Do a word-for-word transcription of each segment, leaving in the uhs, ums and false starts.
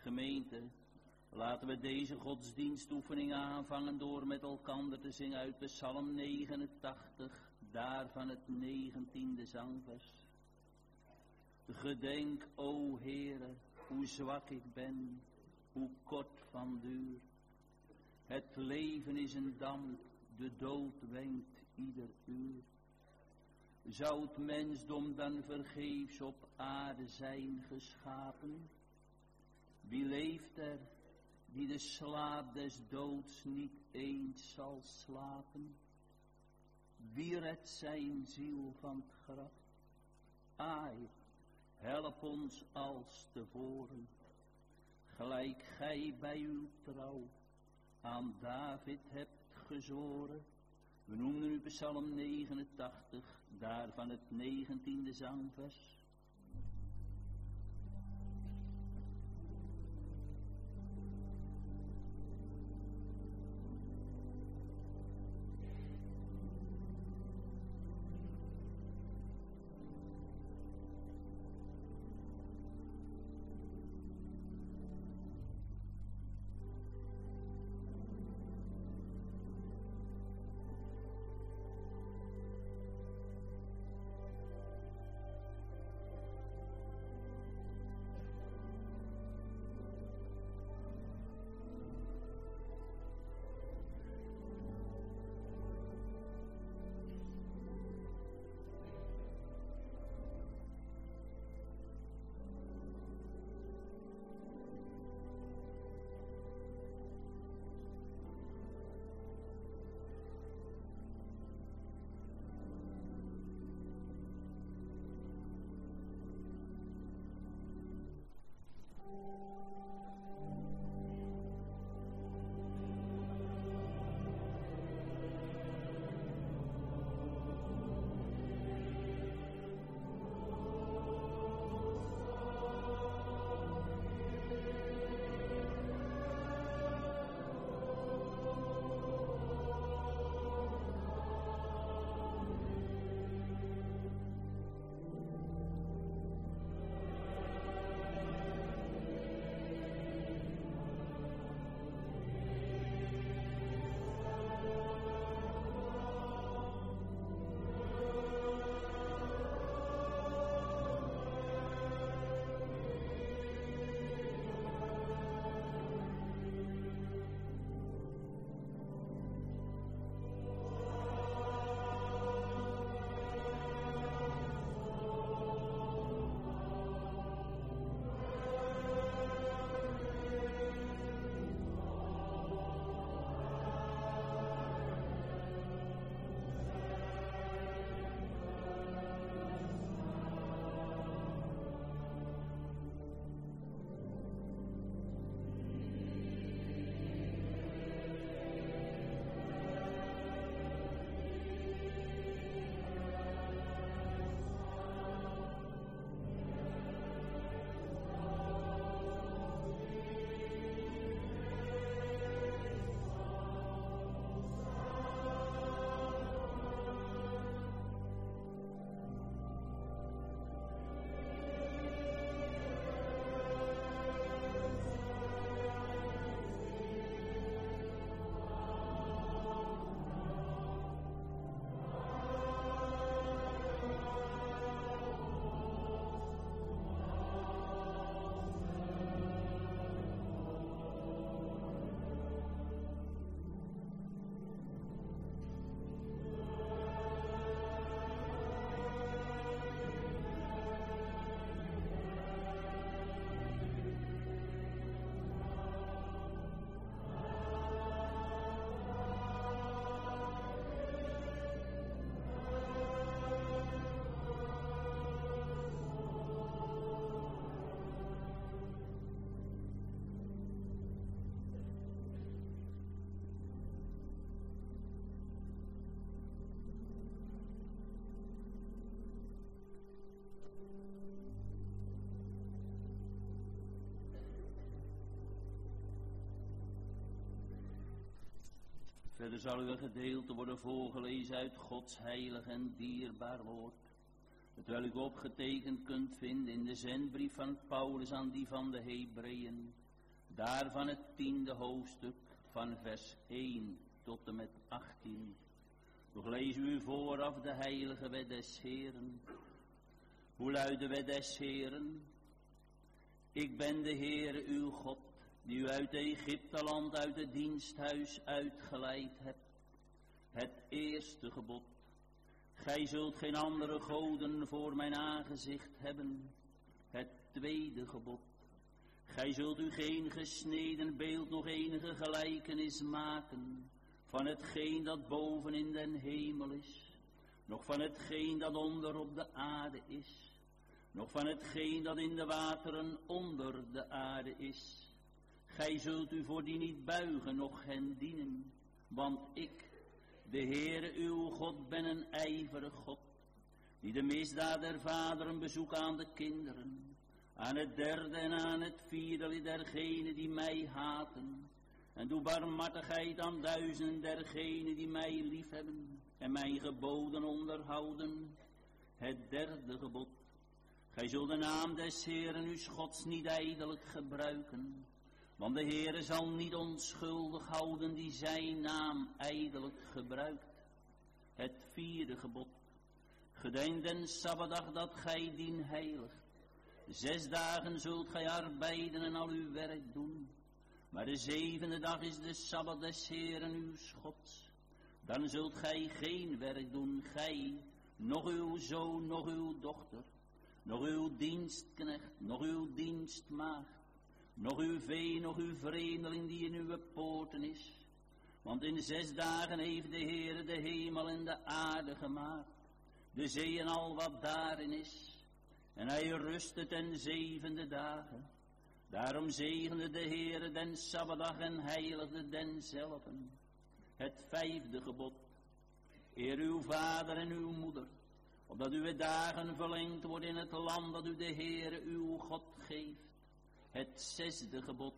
Gemeente, laten we deze godsdienstoefening aanvangen door met elkander te zingen uit Psalm negenentachtig, daarvan het negentiende zangvers. Gedenk, o Heere, hoe zwak ik ben, hoe kort van duur. Het leven is een damp, de dood wenkt ieder uur. Zou het mensdom dan vergeefs op aarde zijn geschapen? Wie leeft er, die de slaap des doods niet eens zal slapen? Wie redt zijn ziel van het graf? Ai, help ons als tevoren, gelijk gij bij uw trouw aan David hebt gezworen. We noemen nu Psalm negenentachtig, daarvan het negentiende zangvers. Verder zal uw gedeelte worden voorgelezen uit Gods heilig en dierbaar woord, hetwelk u opgetekend kunt vinden in de zendbrief van Paulus aan die van de Hebreeën, Daarvan het tiende hoofdstuk van vers één tot en met achttien. Toch lezen we u vooraf de heilige wet des Heeren. Hoe luidt de wet des Heeren? Ik ben de Heere uw God, die u uit Egypteland, uit het diensthuis uitgeleid hebt. Het eerste gebod. Gij zult geen andere goden voor mijn aangezicht hebben. Het tweede gebod. Gij zult u geen gesneden beeld nog enige gelijkenis maken van hetgeen dat boven in den hemel is, nog van hetgeen dat onder op de aarde is, nog van hetgeen dat in de wateren onder de aarde is. Gij zult u voor die niet buigen, noch hen dienen, want ik, de Heere uw God, ben een ijverig God, die de misdaad der vaderen bezoekt aan de kinderen, aan het derde en aan het vierde dergenen die mij haten, en doe barmhartigheid aan duizenden dergenen die mij liefhebben en mijn geboden onderhouden. Het derde gebod. Gij zult de naam des Heeren uw Gods niet ijdelijk gebruiken, want de Heere zal niet onschuldig houden die zijn naam ijdelijk gebruikt. Het vierde gebod. Gedenk den Sabbatdag dat gij dien heiligt. Zes dagen zult gij arbeiden en al uw werk doen. Maar de zevende dag is de Sabbat des Heeren uw Gods. Dan zult gij geen werk doen, gij, nog uw zoon, nog uw dochter, nog uw dienstknecht, nog uw dienstmaagd, nog uw vee, nog uw vreemdeling die in uw poorten is. Want in zes dagen heeft de Heere de hemel en de aarde gemaakt, de zee en al wat daarin is. En hij rustte ten zevende dagen. Daarom zegende de Heere den Sabbatdag en heiligde denzelven. Het vijfde gebod. Eer uw vader en uw moeder, opdat uw dagen verlengd worden in het land dat u de Heere uw God geeft. Het zesde gebod.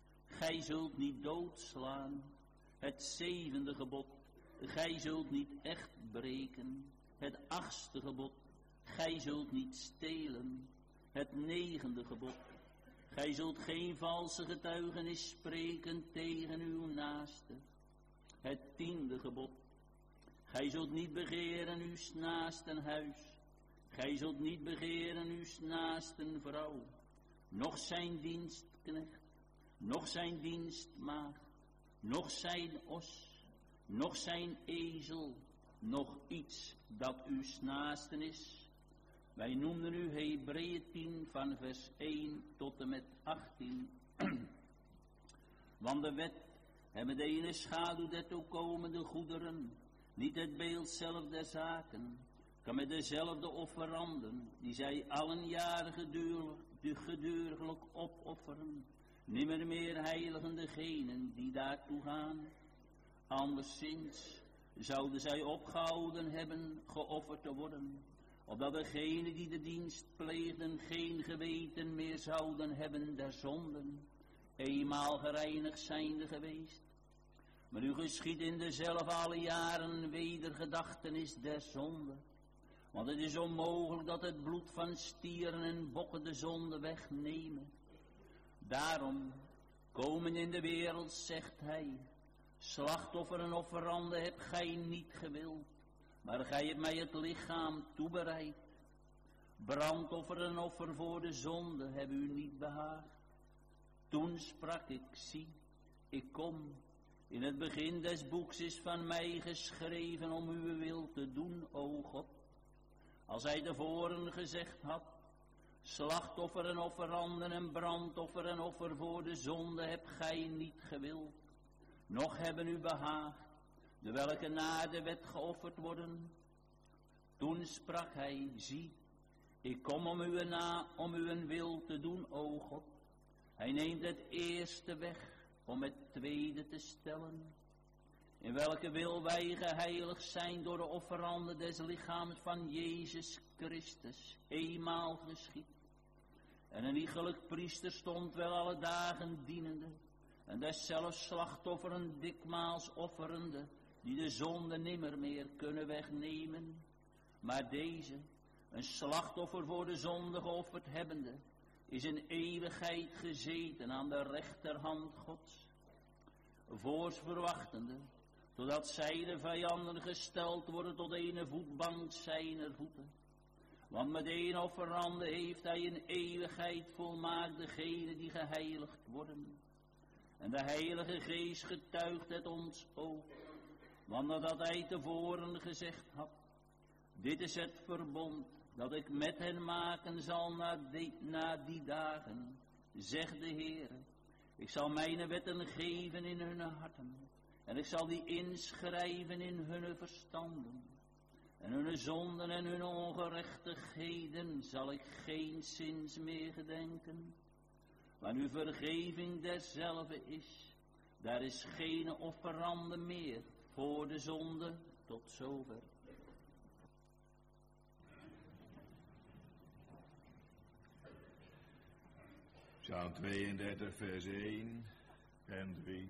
Gij zult niet doodslaan. Het zevende gebod. Gij zult niet echt breken. Het achtste gebod. Gij zult niet stelen. Het negende gebod. Gij zult geen valse getuigenis spreken tegen uw naaste. Het tiende gebod. Gij zult niet begeren uw naasten huis. Gij zult niet begeren uw naasten vrouw. Noch zijn dienstknecht. Noch zijn dienstmaagd. Noch zijn os. Noch zijn ezel. Nog iets dat uw naasten is. Wij noemden u Hebreeën tien van vers één tot en met achttien. Want de wet hebben de ene schaduw der toekomende goederen, niet het beeld zelf der zaken, kan met dezelfde offeranden, die zij allen jaren geduriglijk opofferen, nimmer meer heiligen degenen die daartoe gaan. Anderszins zouden zij opgehouden hebben geofferd te worden, opdat degenen die de dienst pleegden geen geweten meer zouden hebben der zonden, eenmaal gereinigd zijnde geweest. Maar u geschiet in dezelfde alle jaren wedergedachtenis der zonde, want het is onmogelijk dat het bloed van stieren en bokken de zonde wegnemen. Daarom, komen in de wereld, zegt hij, slachtoffer en offeranden hebt gij niet gewild, maar gij hebt mij het lichaam toebereid. Brandoffer en offer voor de zonde hebben u niet behaagd. Toen sprak ik, zie, ik kom. In het begin des boeks is van mij geschreven om uw wil te doen, o God. Als hij tevoren gezegd had, slachtoffer en offeranden en brandoffer en offer voor de zonde hebt gij niet gewild, noch hebben u behaagd, de welke na de wet geofferd worden. Toen sprak hij, zie, ik kom om uw na, om uw wil te doen, o God. Hij neemt het eerste weg om het tweede te stellen, in welke wil wij geheiligd zijn door de offeranden des lichaams van Jezus Christus, eenmaal geschied. En een iegelijk priester stond wel alle dagen dienende, en deszelfs slachtofferen dikmaals offerende, die de zonde nimmer meer kunnen wegnemen. Maar deze, een slachtoffer voor de zonde geofferd hebbende, is in eeuwigheid gezeten aan de rechterhand Gods, voorts verwachtende, totdat zij de vijanden gesteld worden tot een voetbank zijner voeten. Want met één offerande heeft hij in eeuwigheid volmaakt degenen die geheiligd worden. En de Heilige Geest getuigt het ons ook, want nadat hij tevoren gezegd had, dit is het verbond dat ik met hen maken zal na die, na die dagen, zegt de Heer. Ik zal mijn wetten geven in hun harten, en ik zal die inschrijven in hun verstanden. En hun zonden en hun ongerechtigheden zal ik geen zins meer gedenken. Waar nu vergeving derzelfde is, daar is geen offerande meer voor de zonde tot zover. Psalm tweeëndertig, vers één en drie.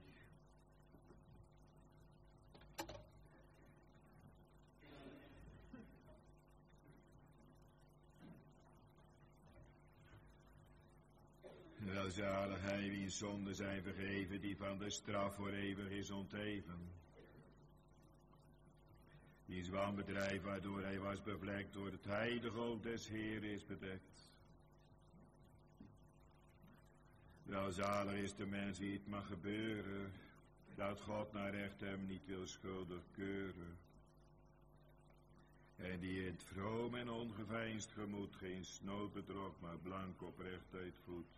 Welzalig hij wiens zonden zijn vergeven, die van de straf voor eeuwig is ontheven. Wiens wanbedrijf waardoor hij was bevlekt, door het heiligdom des Heeren is bedekt. Welzalig is de mens die het mag gebeuren, dat God naar recht hem niet wil schuldig keuren. En die in het vroom en ongeveinsd gemoed geen snood bedrog, maar blank oprechtheid voedt.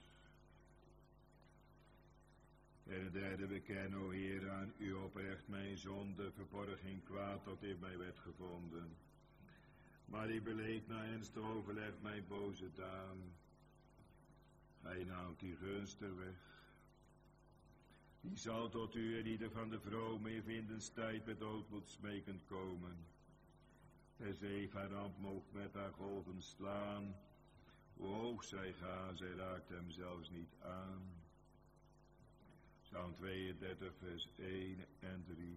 En het derde beken, o Heer, aan u oprecht mijn zonde, verborg geen kwaad dat in mij werd gevonden. Maar ik beleed na ernstig overleg mijn boze daan. Hij neemt die gunster weg. Die zal tot u en ieder van de vrome in vindenstijd met doodmoed smekend komen. En zee haar ramp moogt met haar golven slaan. Hoe hoog zij gaan, zij raakt hem zelfs niet aan. Psalm tweeëndertig, vers één en drie.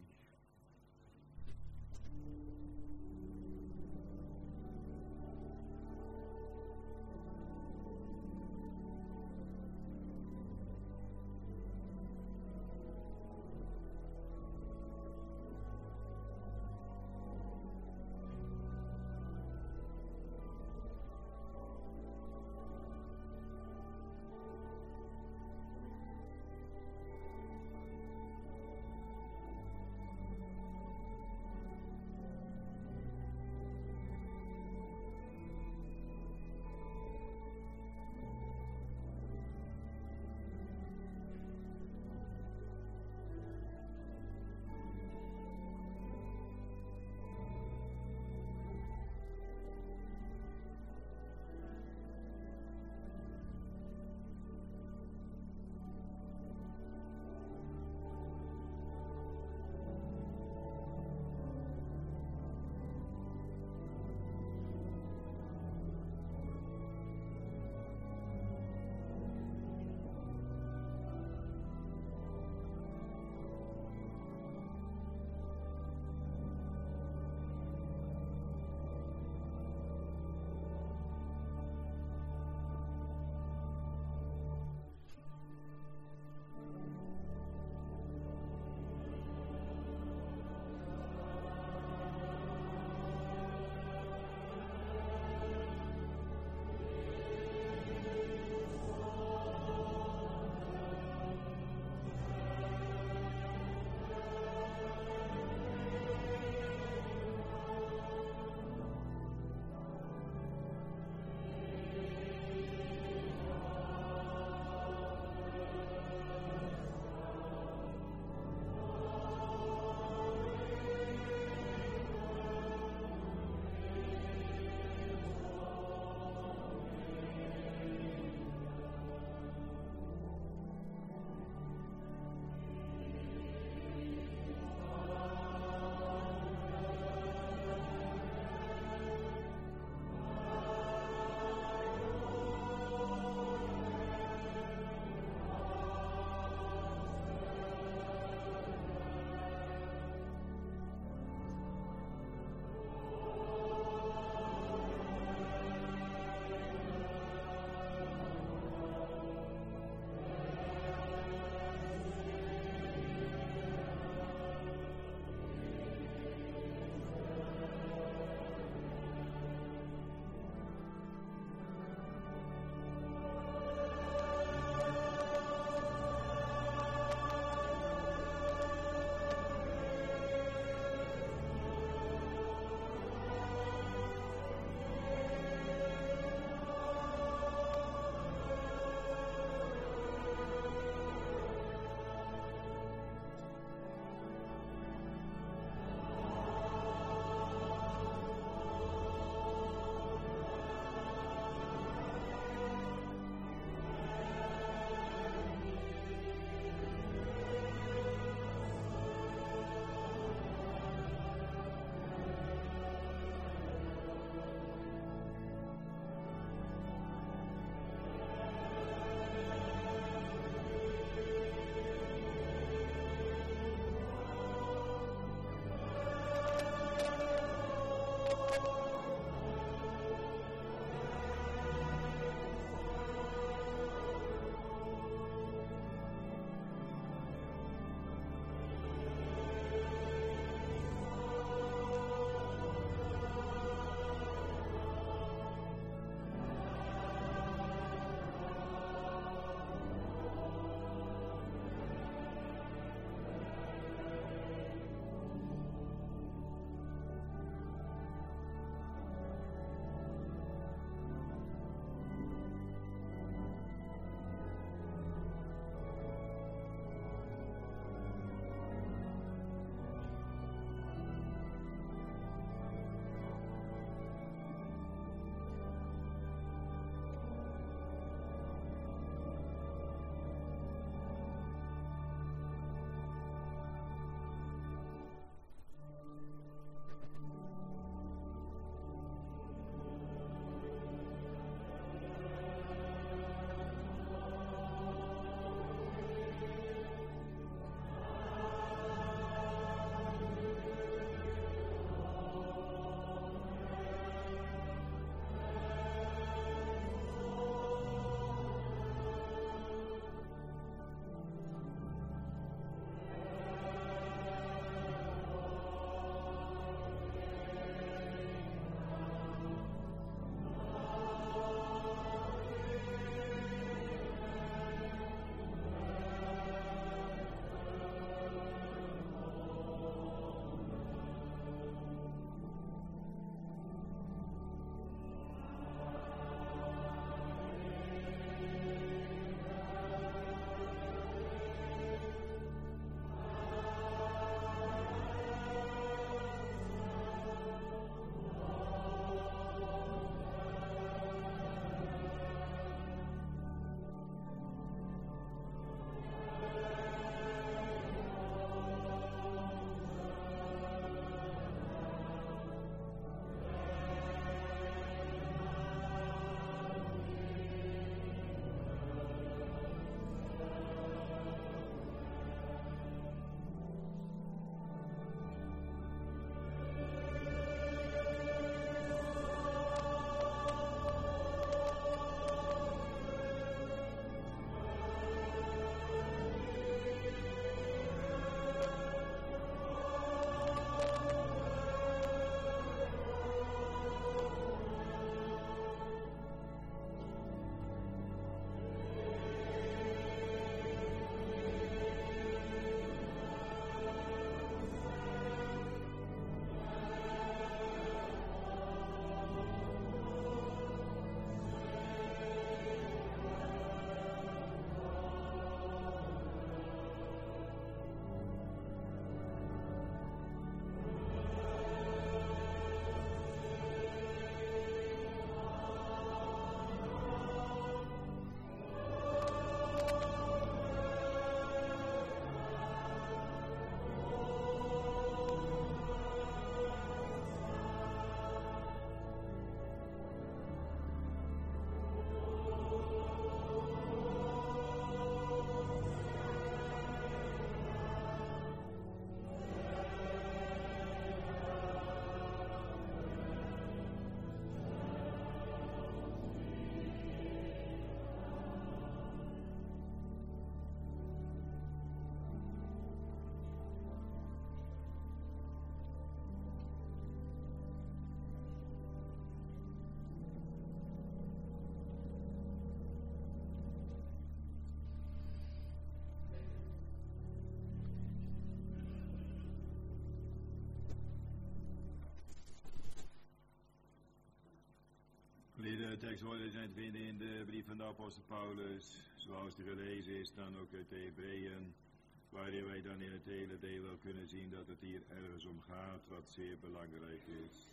De tekst worden zijn te vinden in de brief van de apostel Paulus, zoals die gelezen is, dan ook uit de Hebreeën, waarin wij dan in het hele deel wel kunnen zien dat het hier ergens om gaat, wat zeer belangrijk is.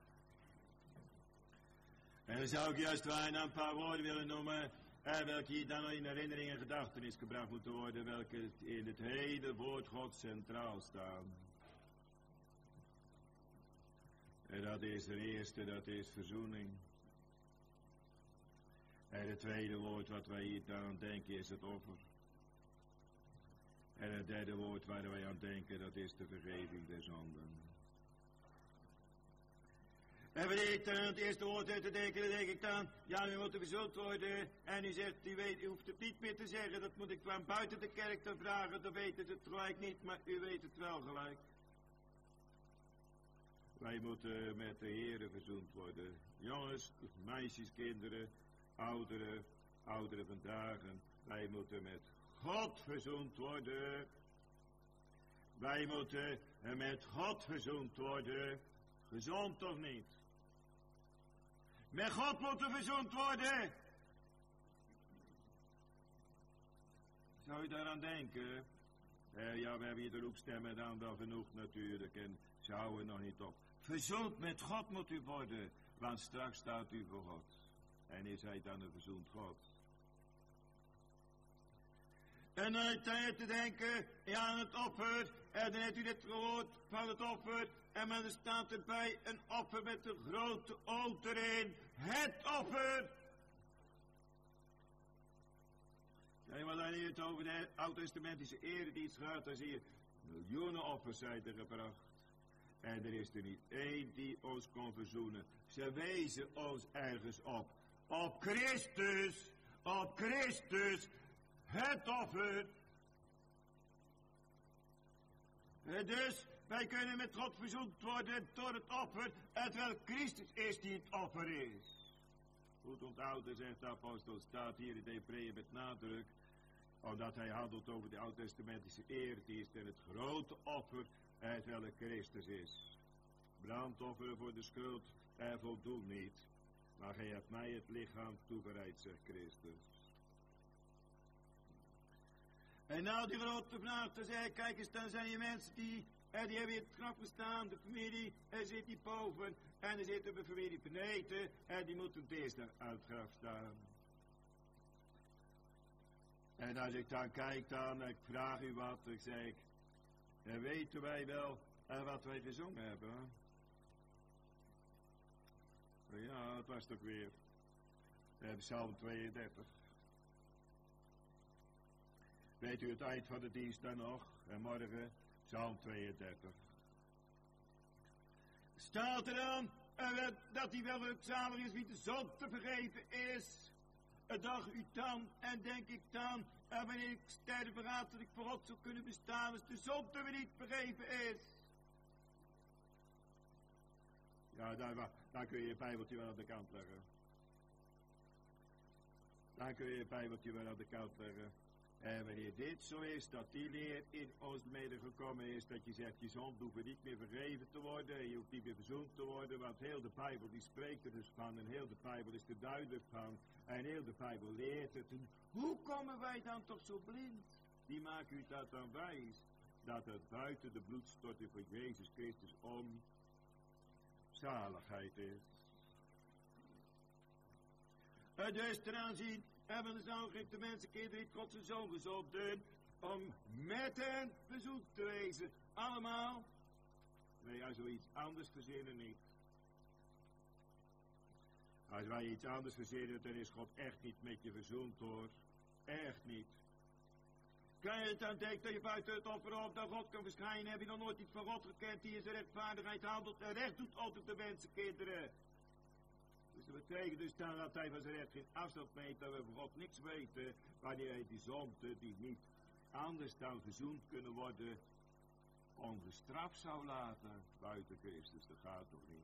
En dan zou ik juist waar een paar woorden willen noemen, eh, welke hier dan in herinnering en gedachtenis gebracht moeten worden, welke in het hele woord God centraal staan. En dat is de eerste, dat is verzoening. En het tweede woord wat wij hier aan denken is het offer. En het derde woord waar wij aan denken, dat is de vergeving der zonden. En wanneer ik dan het eerste woord uit te denken, dan denk ik dan, ja, u moet verzoend worden. En u zegt, u, weet, u hoeft het niet meer te zeggen, dat moet ik van buiten de kerk dan vragen, dan weet het het gelijk niet, maar u weet het wel gelijk. Wij moeten met de Heere verzoend worden. Jongens, meisjes, kinderen, ouderen, ouderen vandaag. Wij moeten met God verzoend worden. Wij moeten met God verzoend worden. Gezond of niet? Met God moeten verzoend worden. Zou je daaraan denken? Eh, ja, we hebben hier de roepstemmen dan wel genoeg natuurlijk. En ze houden nog niet op. Verzoend met God moet u worden. Want straks staat u voor God. En is hij dan een verzoend God? En dan heeft hij te denken ja, aan het offer. En dan heeft u het gehoord van het offer. En dan er staat erbij een offer met een grote oot erin. Het offer. Kijk, maar dan hier het over de oud-testamentische eredienst gaat. Dan zie je miljoenen offers zijn er gebracht. En er is er niet één die ons kon verzoenen. Ze wezen ons ergens op. Op Christus. Op Christus. Het offer. En dus, wij kunnen met God verzoend worden door het offer. Het wel Christus is die het offer is. Goed onthouden, zegt de apostel, staat hier in de Hebreeën met nadruk. Omdat hij handelt over de oud-testamentische eerdienst en het grote offer. Het welke Christus is. Brandoffer voor de schuld, er voldoet niet. Maar gij hebt mij het lichaam toebereid, zegt Christus. En nou die grote vraag te zeggen, kijk eens, dan zijn je mensen die, en die hebben in het graf gestaan, de familie, en zit die boven, en er zit een familie beneden, en die moeten het eerst uit het graf staan. En als ik dan kijk dan, ik vraag u wat, ik zeg, en weten wij wel uh, wat wij gezongen hebben? Ja, het was toch weer uh, Psalm tweeëndertig. Weet u het eind van de dienst dan nog? En morgen Psalm tweeëndertig. Staat er dan uh, dat hij wel zalig is wie de zonde te vergeven is? Uh, dacht u dan en denk ik dan, en wanneer ik sterven verraad dat ik voor God zou kunnen bestaan als de zonde me niet vergeven is. Ja, dan, dan kun je je bijbeltje wel aan de kant leggen. Dan kun je je bijbeltje wel aan de kant leggen. En wanneer dit zo is, dat die leer in ons mede gekomen is, dat je zegt, je zonde hoeft niet meer vergeven te worden, je hoeft niet meer verzoend te worden, want heel de Bijbel die spreekt er dus van, en heel de Bijbel is er duidelijk van, en heel de Bijbel leert het. En hoe komen wij dan toch zo blind? Die maakt u dat dan wijs, dat het buiten de bloedstorting van Jezus Christus om zaligheid is. En dus ten aanzien hebben de zoon geeft de mensen kinderen die God zijn zoon gezonden om met hen verzoend te wezen. Allemaal. Nee, als we iets anders verzinnen niet. Als wij iets anders verzinnen, dan is God echt niet met je verzoend hoor. Echt niet. Kan je dan denken dat je buiten het offer op dat God kan verschijnen? Heb je nog nooit iets van God gekend die in zijn rechtvaardigheid handelt en recht doet altijd de mensenkinderen? Dus dat betekent dus dan dat hij van zijn recht geen afstand meet, dat we van God niks weten, wanneer hij die zonde die niet anders dan verzoend kunnen worden, ongestraft zou laten buiten Christus. Dat gaat toch niet?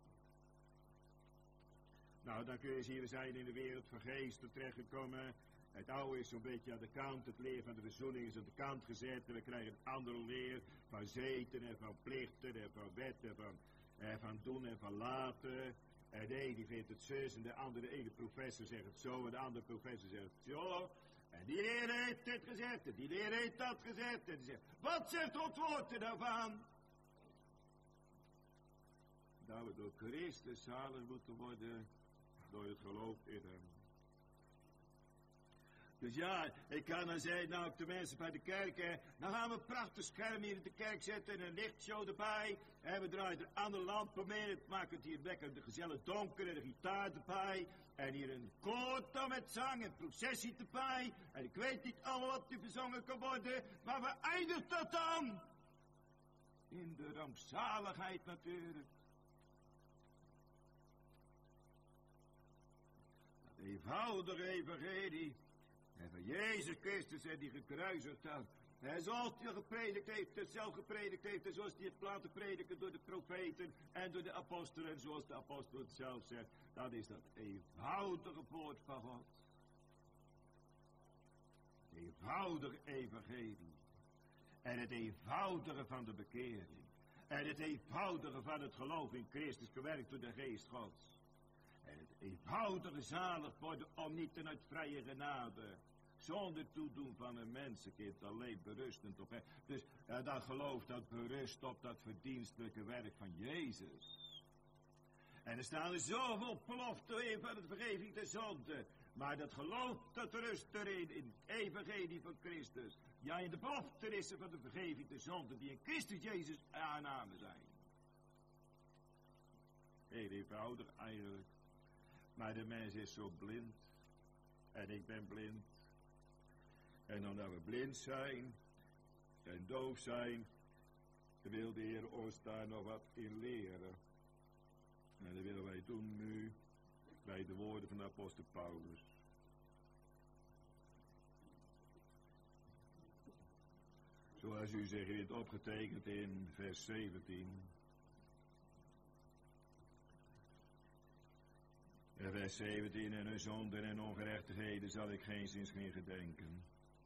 Nou, dan kun je zien, we zijn in de wereld van geesten terechtgekomen. Het oude is zo'n beetje aan de kant, het leer van de verzoening is aan de kant gezet. En we krijgen een andere leer van zeten en van plichten en van wetten, van, eh, van doen en van laten. En de ene die vindt het zus en de andere, de ene professor zegt het zo en de andere professor zegt het zo. En die leraar heeft dit gezegd en die leraar heeft dat gezegd. En die zegt, wat zegt het woord er daarvan? Dat we door Christus zalig moeten worden door het geloof in hem. Dus ja, ik kan dan zeggen, nou op de mensen bij de kerk, hè, dan gaan we een prachtig scherm hier in de kerk zetten en een lichtshow erbij. En we draaien er andere lampen mee, het maakt het hier lekker gezellig donker en een gitaar erbij. En hier een koor dan met zang en processie erbij. En ik weet niet al wat er verzongen kan worden, maar waar eindigt dat dan? In de rampzaligheid natuurlijk. Dat eenvoudige evangelie. En van Jezus Christus en die gekruisigd had. En zoals hij gepredikt heeft, het zelf gepredikt heeft. En zoals hij het laten prediken door de profeten en door de apostelen. En zoals de apostel het zelf zegt. Dat is dat eenvoudige woord van God. Het eenvoudige evangelie. En het eenvoudige van de bekering. En het eenvoudige van het geloof in Christus gewerkt door de geest Gods. En het eenvoudige zalig worden om niet ten uit vrije genade, zonder toedoen van een mensenkind, alleen berustend op hem. Dus uh, dat geloof dat berust op dat verdienstelijke werk van Jezus. En er staan er zoveel beloften in van het vergeving der zonde. Maar dat geloof dat rust erin, in het evangelie van Christus. Ja, in de beloftenissen van de vergeving der zonde die in Christus Jezus aannamen zijn. Heel eenvoudig eigenlijk. Maar de mens is zo blind. En ik ben blind. En omdat we blind zijn en doof zijn, wil de Heer ons daar nog wat in leren. En dat willen wij doen nu bij de woorden van de apostel Paulus. Zoals u zich heeft opgetekend in vers zeventien. En vers zeventien, en hun zonden en ongerechtigheden zal ik geen zins meer gedenken.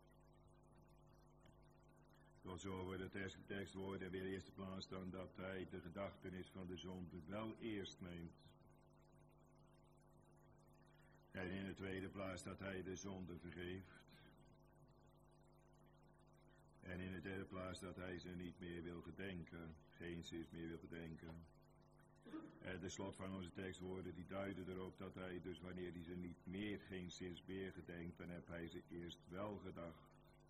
Tot zover de tekst, tekstwoorden weer in de eerste plaats staan dat hij de gedachtenis van de zonde wel eerst neemt. En in de tweede plaats dat hij de zonde vergeeft. En in de derde plaats dat hij ze niet meer wil gedenken, geen zins meer wil gedenken. En de slot van onze tekstwoorden die duiden erop dat hij dus wanneer hij ze niet meer, geen zins meer gedenkt, dan heeft hij ze eerst wel gedacht.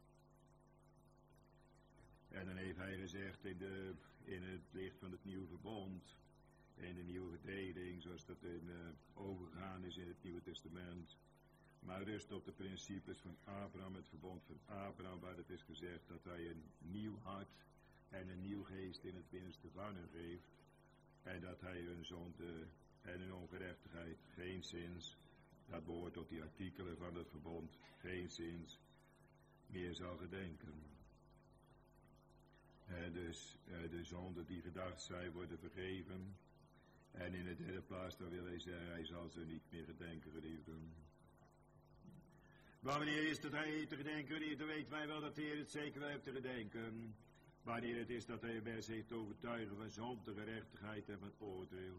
En dan heeft hij gezegd in, de, in het licht van het nieuwe verbond, in de nieuwe gedeling, zoals dat in, uh, overgegaan is in het Nieuwe Testament. Maar rust op de principes van Abraham, het verbond van Abraham, waar het is gezegd dat hij een nieuw hart en een nieuw geest in het binnenste van hem geeft. En dat hij hun zonde en hun ongerechtigheid geen zins, dat behoort tot die artikelen van het verbond, geen zins meer zal gedenken. En dus uh, de zonden die gedacht zijn worden vergeven. En in de derde plaats dan wil hij zeggen, hij zal ze niet meer gedenken, geliefden. Maar wanneer is dat hij te gedenken, geliefden, weten wij wel dat de Heer het zeker wel heeft te gedenken. Wanneer het is dat hij mensen heeft overtuigen van zonde, gerechtigheid en van oordeel.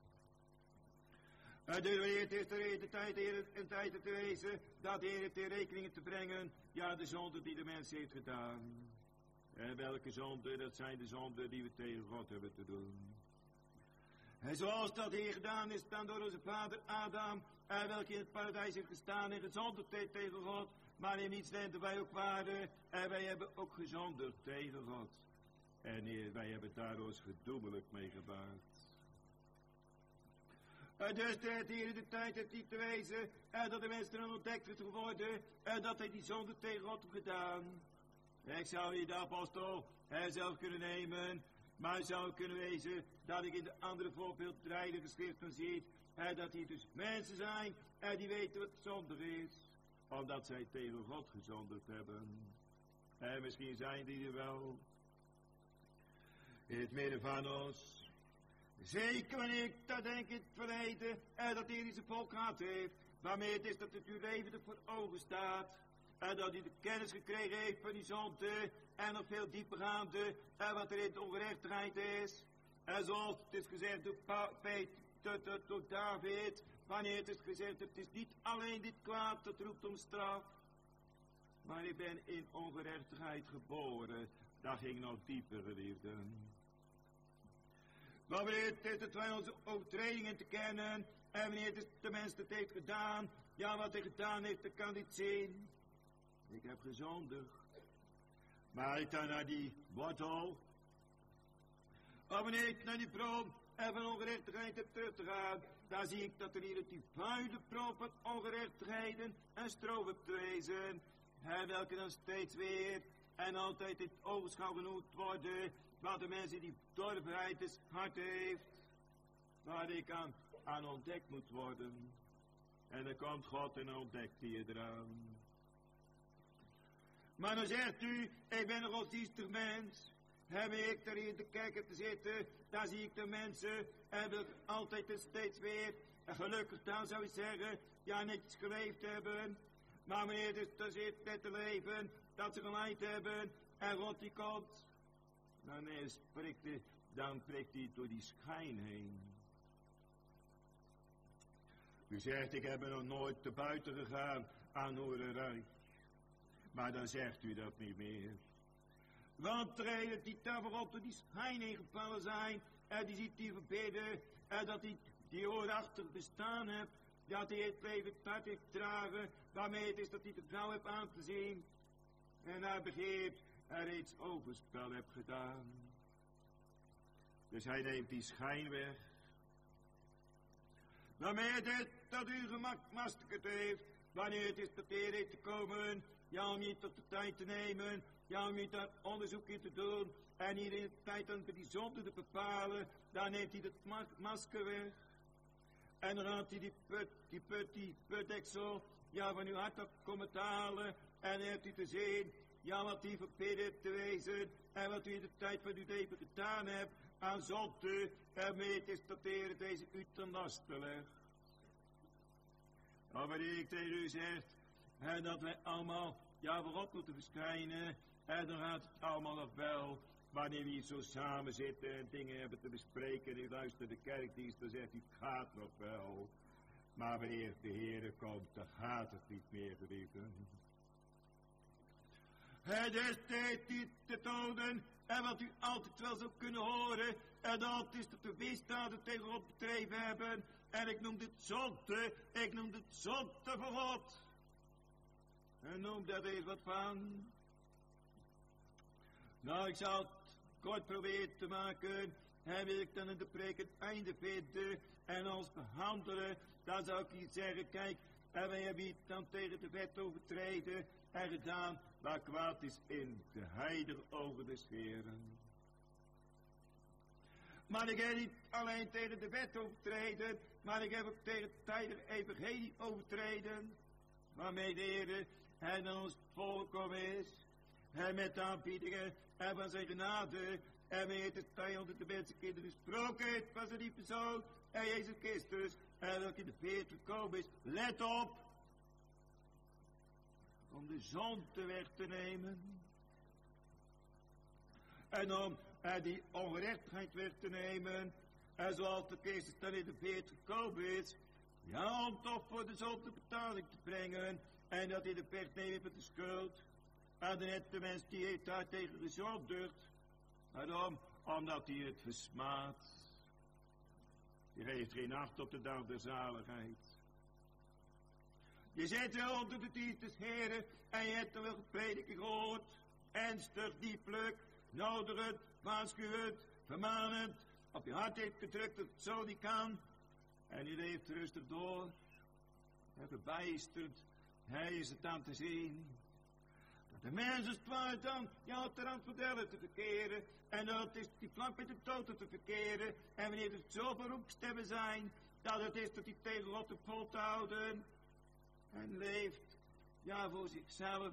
En de Heer is de, de tijd, een tijd te wezen, dat de Heer heeft in rekening te brengen, ja, de zonde die de mens heeft gedaan. En welke zonde, dat zijn de zonden die we tegen God hebben te doen. En zoals dat hier gedaan is dan door onze vader Adam, en welke in het paradijs heeft gestaan en gezondigd heeft tegen God, maar in niets lenten wij ook waarde, en wij hebben ook gezondigd tegen God. En wij hebben daar ons gedoemelijk mee gebaard. En dus de Heer in de tijd heeft niet te wezen, en dat de mensen er ontdekt is geworden, en dat hij die zonde tegen God heeft gedaan. Ik zou hier de apostel hij zelf kunnen nemen, maar het zou kunnen wezen dat ik in de andere voorbeeld de heilige schriften zie, en dat hier dus mensen zijn, en die weten wat zondig is, omdat zij tegen God gezondigd hebben. En misschien zijn die er wel in het midden van ons. Zeker wanneer ik dat denk in het verleden, en dat hier zijn volk gehad heeft, waarmee het is dat het uw leven er voor ogen staat. En dat hij de kennis gekregen heeft van die zonde. En nog veel diepergaande. En wat er in de ongerechtigheid is. En zoals het is gezegd door tot, tot, tot David, wanneer het is gezegd, het is niet alleen dit kwaad dat roept om straf, maar ik ben in ongerechtigheid geboren. Dat ging nog dieper, geliefden. Maar wanneer het is dat wij onze overtredingen te kennen, en wanneer het is de mens dat heeft gedaan, ja, wat hij gedaan heeft, dat kan niet zien. Ik heb gezondigd. Maar ik dan naar die wortel, maar wanneer ik naar die bron en van ongerechtigheid heb terug te gaan, dan zie ik dat er hier die vuile bron van ongerechtigheden en stro te wezen, en welke dan steeds weer en altijd in het oogschouw genoemd worden, wat de mensen die verdorvenheid des hart heeft, waar ik aan, aan ontdekt moet worden. En dan komt God en ontdekt hij eraan. Maar dan zegt u, ik ben een godsdienstig mens. Heb ik er in de kerk te zitten, dan zie ik de mensen, hebben altijd en steeds weer, en gelukkig dan zou ik zeggen, ja, netjes geleefd hebben. Maar wanneer het er zit met te leven, dat ze geleid hebben, en God die komt, dan, spreekt hij, dan prikt hij door die schijn heen. U zegt, ik heb er nog nooit te buiten gegaan aan hoererij. Maar dan zegt u dat niet meer. Want degenen die daarvoor door die schijn heen gevallen zijn, en die ziet die verbidden, en dat die, die oorachtig bestaan hebt, dat hij het leven het hart heeft dragen, waarmee het is dat hij de vrouw heeft aan te zien, en hij begreep, er reeds overspel heeft gedaan. Dus hij neemt die schijn weg, waarmee het is dat u gemakkelijk heeft, wanneer het is dat de Heer heeft te komen, ja, om niet tot de tijd te nemen, ja, om niet daar onderzoek in te doen, en hier in de tijd dan voor die zonde te bepalen, dan neemt hij het ma masker weg, en dan gaat hij die put, die put, die putdeksel, ja, van uw hart op komen te halen, en dan heeft u te zien, ja, wat hij verbidden te wezen, en wat u in de tijd van uw leven gedaan hebt, aan zonde, en weet is dat de Heer deze u ten laste legt. Maar wanneer ik tegen u zeg, en dat wij allemaal, ja, voorop moeten verschijnen, en dan gaat het allemaal nog wel, wanneer we hier zo samen zitten en dingen hebben te bespreken, en u luistert de kerkdienst, dan zegt hij, het gaat nog wel. Maar wanneer de Heer komt, dan gaat het niet meer, geliefden. Het is tijd niet te tonen, en wat u altijd wel zou kunnen horen, en dat is dat we weerstaden tegen God bedreven hebben, en ik noem dit zonde, ik noem dit zonde voor God. En noem daar eens wat van. Nou, ik zal het kort proberen te maken, en wil ik dan in de preek het einde vinden, en ons behandelen, dan zou ik hier zeggen, kijk, en wij hebben hier dan tegen de wet overtreden, en gedaan waar kwaad is in de heilige ogen des Heeren. Maar ik heb niet alleen tegen de wet overtreden, maar ik heb ook tegen het heilige evangelie overtreden, waarmee de Heer hij naar ons volkomen is, en met de aanbiedingen en van zijn genade, en met het hij onder de mensenkinderen gesproken heeft van zijn lieve Zoon, en Jezus Christus, en dat in de veert gekomen is. Let op, om de zonde weg te nemen, en om en die ongerechtigheid weg te nemen, en zoals de Christus dan in de veert gekomen is, ja, om toch voor de zonde betaling te brengen, en dat in de vecht nemen van de schuld, en de nette mens die heeft daar tegen gezondigd, waarom? Omdat hij het versmaadt. Je geeft geen acht op de dag der zaligheid. Je zit wel onder de dienst des Heren, en je hebt er wel geprediking gehoord, ernstig, diepelijk, nodigend, waarschuwend, vermanend, op je hart heeft gedrukt dat het zo niet kan, en je leeft rustig door, en verbijsterd, hij is het aan te zien, dat de mensen het waar dan, ja, ter hand verdelen te verkeren, en dat is die vlak met de dood te verkeren, en wanneer er zoveel roepstemmen zijn, dat het is dat die tegen God de pot houden, en leeft, ja, voor zichzelf.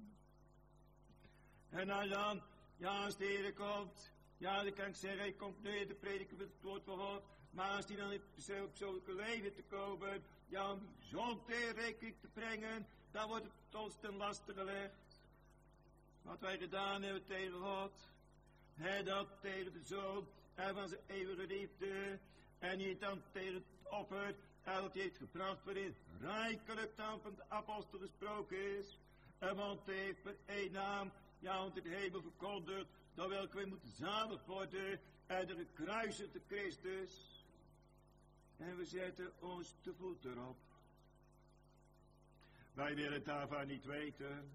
En als dan, ja, als de Heer komt, ja, dan kan ik zeggen, hij komt nu te prediken met het woord van God, maar als die dan op zulke leven te komen, ja, om zonde in rekening te brengen, dan wordt het ons ten laste gelegd. Wat wij gedaan hebben tegen God, hij dat tegen de Zoon, en van zijn eeuwige liefde, En hij dan tegen het offer dat hij heeft gebracht waarin rijkelijk dan van de apostel gesproken is. En want hij heeft per één naam ja onder de hemel verkondigd, door welke wij moeten zalig worden en de gekruisigde Christus. En we zetten ons te voet erop. Wij willen daarvan niet weten.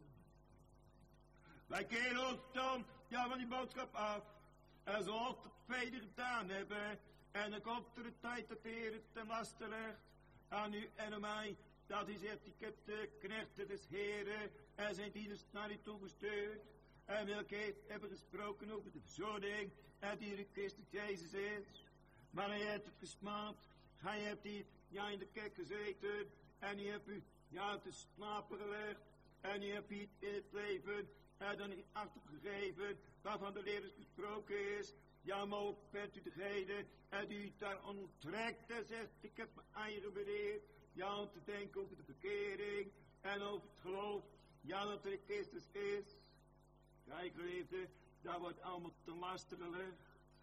Wij keren ons dan ja, van die boodschap af. En zoals het velen gedaan hebben. En dan komt er de tijd dat de Heer het ten laste legt aan u en aan mij. Dat hij zegt, ik heb de knechten des Heren en zijn dieners naar u toegestuurd. En welke hebben gesproken over de verzoening en die in Christus Jezus is. Maar hij heeft het gesmaad. Hij heeft die ja in de kerk gezeten. En hij heeft u ja te slapen gelegd. En hij heeft u in het leven en dan niet achtergegeven waarvan de Heer gesproken is. Ja, maar ook bent u degene en die u daar onttrekt en zegt, ik heb mijn eigen bereid. Ja, om te denken over de verkering en over het geloof. Ja, dat er Christus is. Kijk, geliefde, daar wordt allemaal te laste gelegd.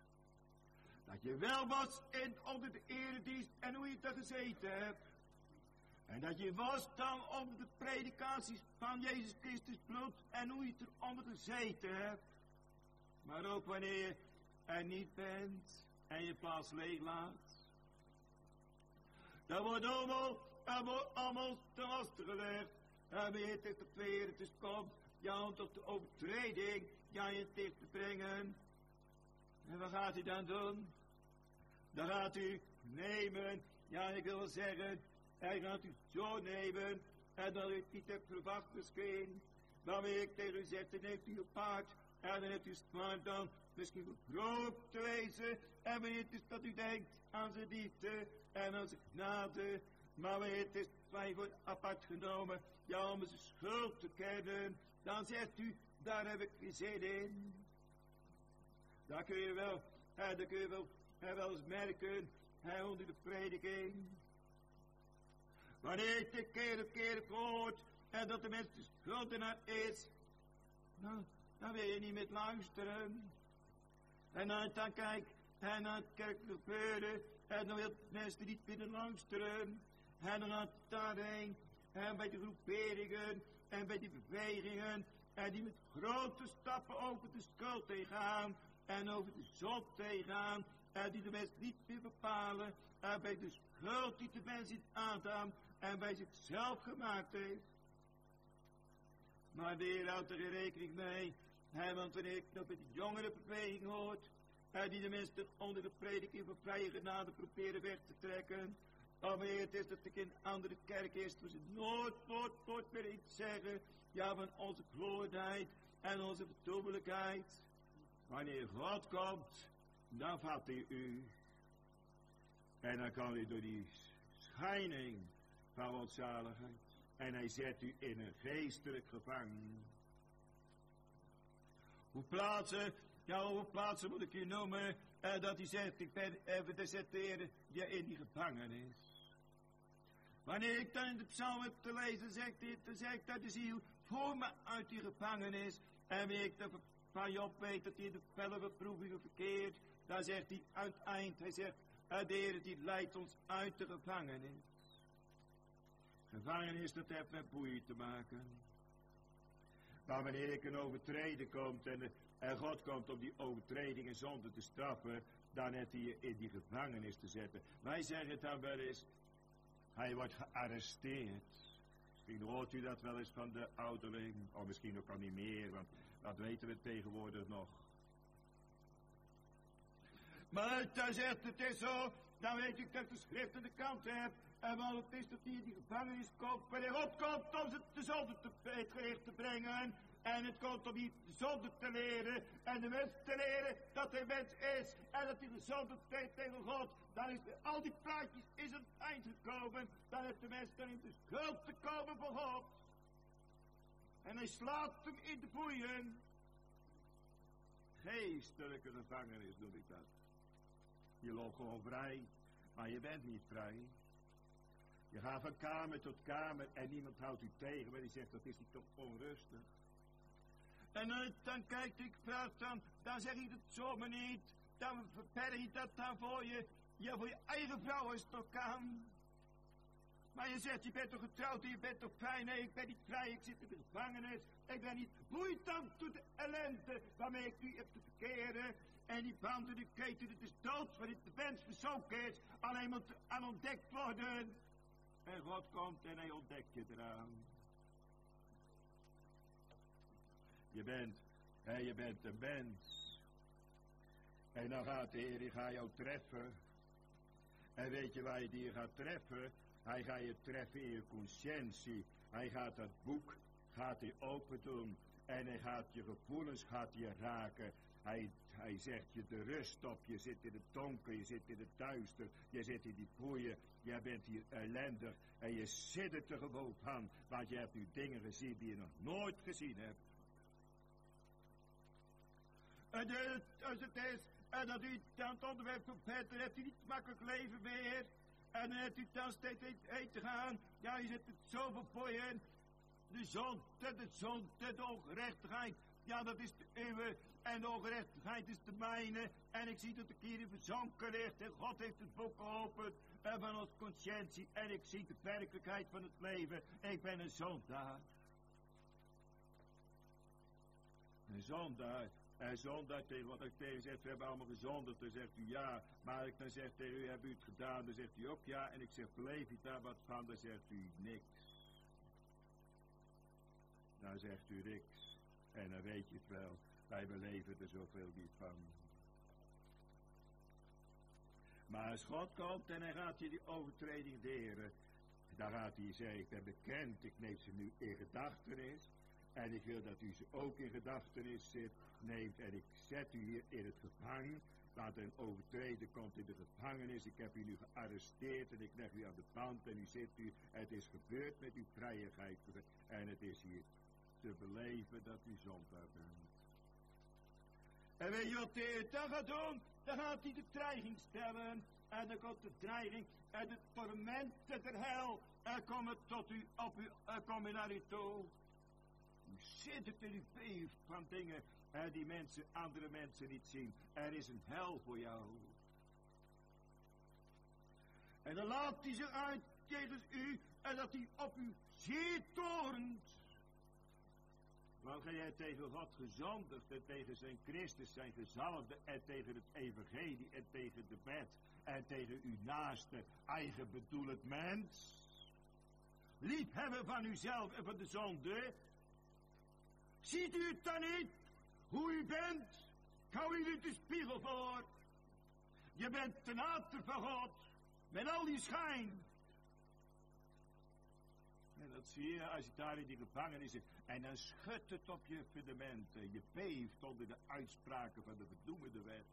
Dat je wel was in onder de eredienst en hoe je daar gezeten hebt. En dat je was dan onder de predikaties van Jezus Christus bloed en hoe je eronder gezeten hebt. Maar ook wanneer je er niet bent en je plaats leeg laat. Dat wordt allemaal, dat wordt allemaal te lastig gelegd. En weer tegen de tweede dus komt, ja, om tot de overtreding, ja, je tegen te brengen. En wat gaat u dan doen? Dan gaat u nemen, ja, ik wil wel zeggen, hij gaat u zo nemen, en dat u het niet hebt verwacht misschien. Dan wil ik tegen u zeggen, dan heeft u een paard, en dan heeft u zwaard dan misschien groot te wezen, en wanneer het is dat u denkt aan zijn liefde en aan zijn genade, maar wanneer het is dat wij wordt apart genomen, ja, om zijn schuld te kennen, dan zegt u, daar heb ik geen zin in. Daar kun je wel, hè, daar kun je wel, hè, wel eens merken, hè, onder de prediking. Wanneer je keer op keer hoort en dat de mens de schuldenaar is, nou, dan wil je niet meer luisteren. En dan, dan kijk en naar het kerkelijk gebeuren en dan wil de mensen niet meer luisteren. En dan gaat het daarheen en bij de groeperingen en bij die bewegingen en die met grote stappen over de schuld heen gaan en over de zot heen gaan en die de mens niet meer bepalen en bij de schuld die de mens in Adam en bij zichzelf gemaakt heeft. Maar de Heer houdt er geen rekening mee. He, want wanneer ik nog met de jongere beweging hoort, he, die de mensen onder de prediking van vrije genade proberen weg te trekken, of wanneer het is dat ik in een andere kerk is, waar ze nooit, nooit, nooit meer iets zeggen, ja, van onze gloorheid en onze verdoemelijkheid. Wanneer God komt, dan vat hij u. En dan kan hij door die schijning van onzaligheid. En hij zet u in een geestelijk gevangen. Hoe plaatsen, ja, hoe plaatsen moet ik je noemen, eh, dat hij zegt, ik ben even de zetteren die in die gevangenis. Wanneer ik dan in de psalm heb te lezen, zegt hij, dan zegt dat de ziel voor me uit die gevangenis. En wanneer ik dan van Job weet dat hij in de felle beproevingen verkeert, dan zegt hij aan het eind, hij zegt, de Heer die leidt ons uit de gevangenis. Gevangenis, dat heeft met boeien te maken. Maar wanneer ik een overtreder komt en, en God komt om die overtreding en zonde te straffen, dan heeft hij je in die gevangenis te zetten. Wij zeggen dan wel eens, hij wordt gearresteerd. Misschien hoort u dat wel eens van de ouderling, of misschien ook al niet meer, want dat weten we tegenwoordig nog. Maar hij zegt, het is zo, dan weet ik dat ik de schrift aan de kant heb. En wat het is dat hij in die gevangenis komt, wanneer God komt om ze de zonde te, het te brengen. En het komt om die zonde te leren. En de mens te leren dat hij mens is. En dat hij de zonde deed tegen God. Dan is er, al die plaatjes is aan het eind gekomen. Dan heeft de mens dan in de schuld te komen voor God. En hij slaat hem in de boeien. Geestelijke gevangenis noem ik dat. Je loopt gewoon vrij, maar je bent niet vrij. Je gaat van kamer tot kamer en niemand houdt u tegen, maar die zegt, dat is niet toch onrustig. En uh, dan kijkt ik, vraag dan, dan zeg ik het zomaar niet, dan verberg ik dat dan voor je. Ja, voor je eigen vrouw is het toch kan. Maar je zegt, je bent toch getrouwd en je bent toch vrij? Nee, ik ben niet vrij, ik zit in de gevangenis. Ik ben niet boeiend toe de ellende waarmee ik nu heb te verkeren. En die banden, die keten, het is dood wanneer de mens verzonken is. Alleen moet aan ontdekt worden. En God komt en hij ontdekt je eraan. Je bent, hè, je bent een mens. En dan gaat de Heer, die gaat jou treffen. En weet je waar je die gaat treffen? Hij gaat je treffen in je conscientie. Hij gaat dat boek, gaat hij open doen. En hij gaat je gevoelens, gaat je raken. Hij, hij zegt je de rust op. Je zit in het donker, je zit in het duister. Je zit in die poeien. Jij bent hier ellendig. En je zit er gewoon van. Want je hebt nu dingen gezien die je nog nooit gezien hebt. En dus, als het is, en dat u dan het onderwerp verbetert, dan hebt u niet makkelijk leven meer. En dan hebt u dan steeds heen te gaan. Ja, je zit het zoveel voor je. De zonde, de zonde, de ongerechtigheid. Ja, dat is de uwe. En de ongerechtigheid is de mijne. En ik zie dat ik hier in verzonken ligt. En God heeft het boek geopend. En van onze conscientie. En ik zie de werkelijkheid van het leven. Ik ben een zondaar. Een zondaar. En zondaar tegen wat ik tegen zeg, we hebben allemaal gezonderd. Dan zegt u ja, maar ik dan zeg tegen u, hebt u het gedaan? Dan zegt u ook ja. En ik zeg, beleef je daar wat van? Dan zegt u niks. Dan zegt u niks. En dan weet je het wel, wij beleven er zoveel niet van. Maar als God komt en hij gaat je die overtreding leren, dan gaat hij zeggen, ik ben bekend, ik neem ze nu in gedachtenis. En ik wil dat u ze ook in gedachtenis zit, neemt en ik zet u hier in het gevangen. Want een overtreder komt in de gevangenis. Ik heb u nu gearresteerd en ik leg u aan de band en u zit u. Het is gebeurd met uw vrijheid en het is hier te beleven dat u zondaar bent. En weet je wat hij dan gaat doen? Dan gaat hij de dreiging stellen. En dan komt de dreiging en de tormenten der hel. En komen tot u, op u, en komen naar u toe. U zit het in uw beeft van dingen en die mensen, andere mensen niet zien. Er is een hel voor jou. En dan laat hij zich uit tegen u en dat hij op u zeer toornt. Want gij hebt tegen God gezondigd en tegen zijn Christus zijn gezalfde en tegen het evangelie en tegen de wet en tegen uw naaste eigen bedoelend mens. Liefhebben van uzelf en van de zonde. Ziet u het dan niet? Hoe u bent? Hou u de spiegel voor. Je bent ten harte van God. Met al die schijn. En dat zie je als je daar in die gevangenis zit. En dan schudt het op je fundamenten. Je beeft onder de uitspraken van de verdoemende wet.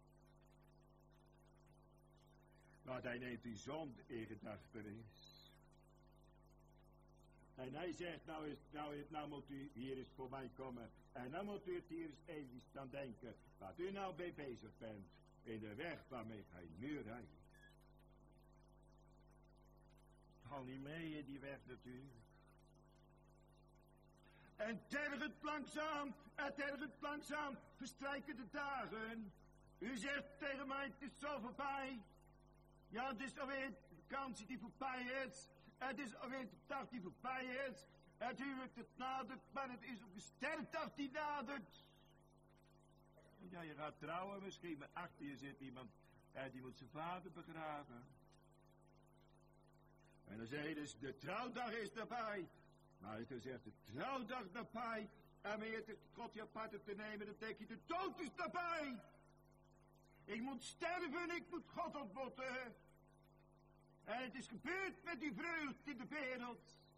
Want hij neemt die zonde in gedachtenis. En hij zegt, nou, is, nou, nou moet u hier eens voor mij komen. En dan moet u het hier eens even aan denken. Wat u nou mee bezig bent. In de weg waarmee hij nu rijdt. Val niet mee in die weg natuurlijk. En tergend langzaam, en tergend langzaam verstrijken de dagen. U zegt tegen mij, het is zo voorbij. Ja, het is alweer de vakantie die voorbij is. Het is alweer de dag die voorbij is. Het huwelijk dat nadert, maar het is ook de sterfdag die nadert. Ja, je gaat trouwen misschien, maar achter je zit iemand, en die moet zijn vader begraven. En dan zeg je dus, de trouwdag is daarbij. Maar als je zegt, de trouwdag daarbij, en wanneer het God je apart te nemen, dan denk je, de dood is daarbij. Ik moet sterven, ik moet God ontmoeten. En het is gebeurd met die vreugd in de wereld.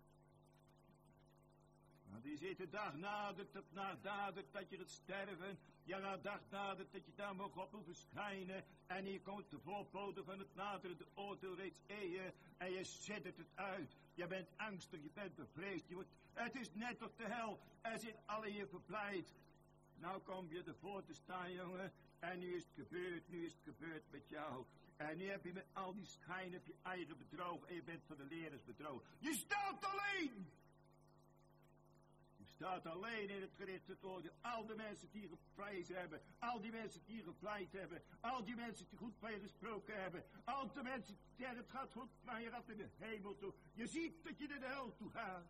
Want die zit de dag nadert, dat nadert dat je het sterven. Ja, na dag nadert dat je daar mag op moet verschijnen. En hier komt de voorbode van het naderende oordeel reeds eeuwen. En je zet het uit. Je bent angstig, je bent bevreesd. Je wordt, het is net op de hel. Er zit alle hier verblijd. Nou kom je ervoor te staan, jongen. En nu is het gebeurd, nu is het gebeurd met jou. En nu heb je met al die schijn op je eigen bedrogen. En je bent van de leraars bedrogen. Je staat alleen. Je staat alleen in het gericht het oordeel. Al de mensen die geprezen hebben, al die mensen die gevleid hebben, al die mensen die goed van je gesproken hebben, al de mensen die zeggen het gaat goed, maar je gaat in de hemel toe. Je ziet dat je naar de hel toe gaat.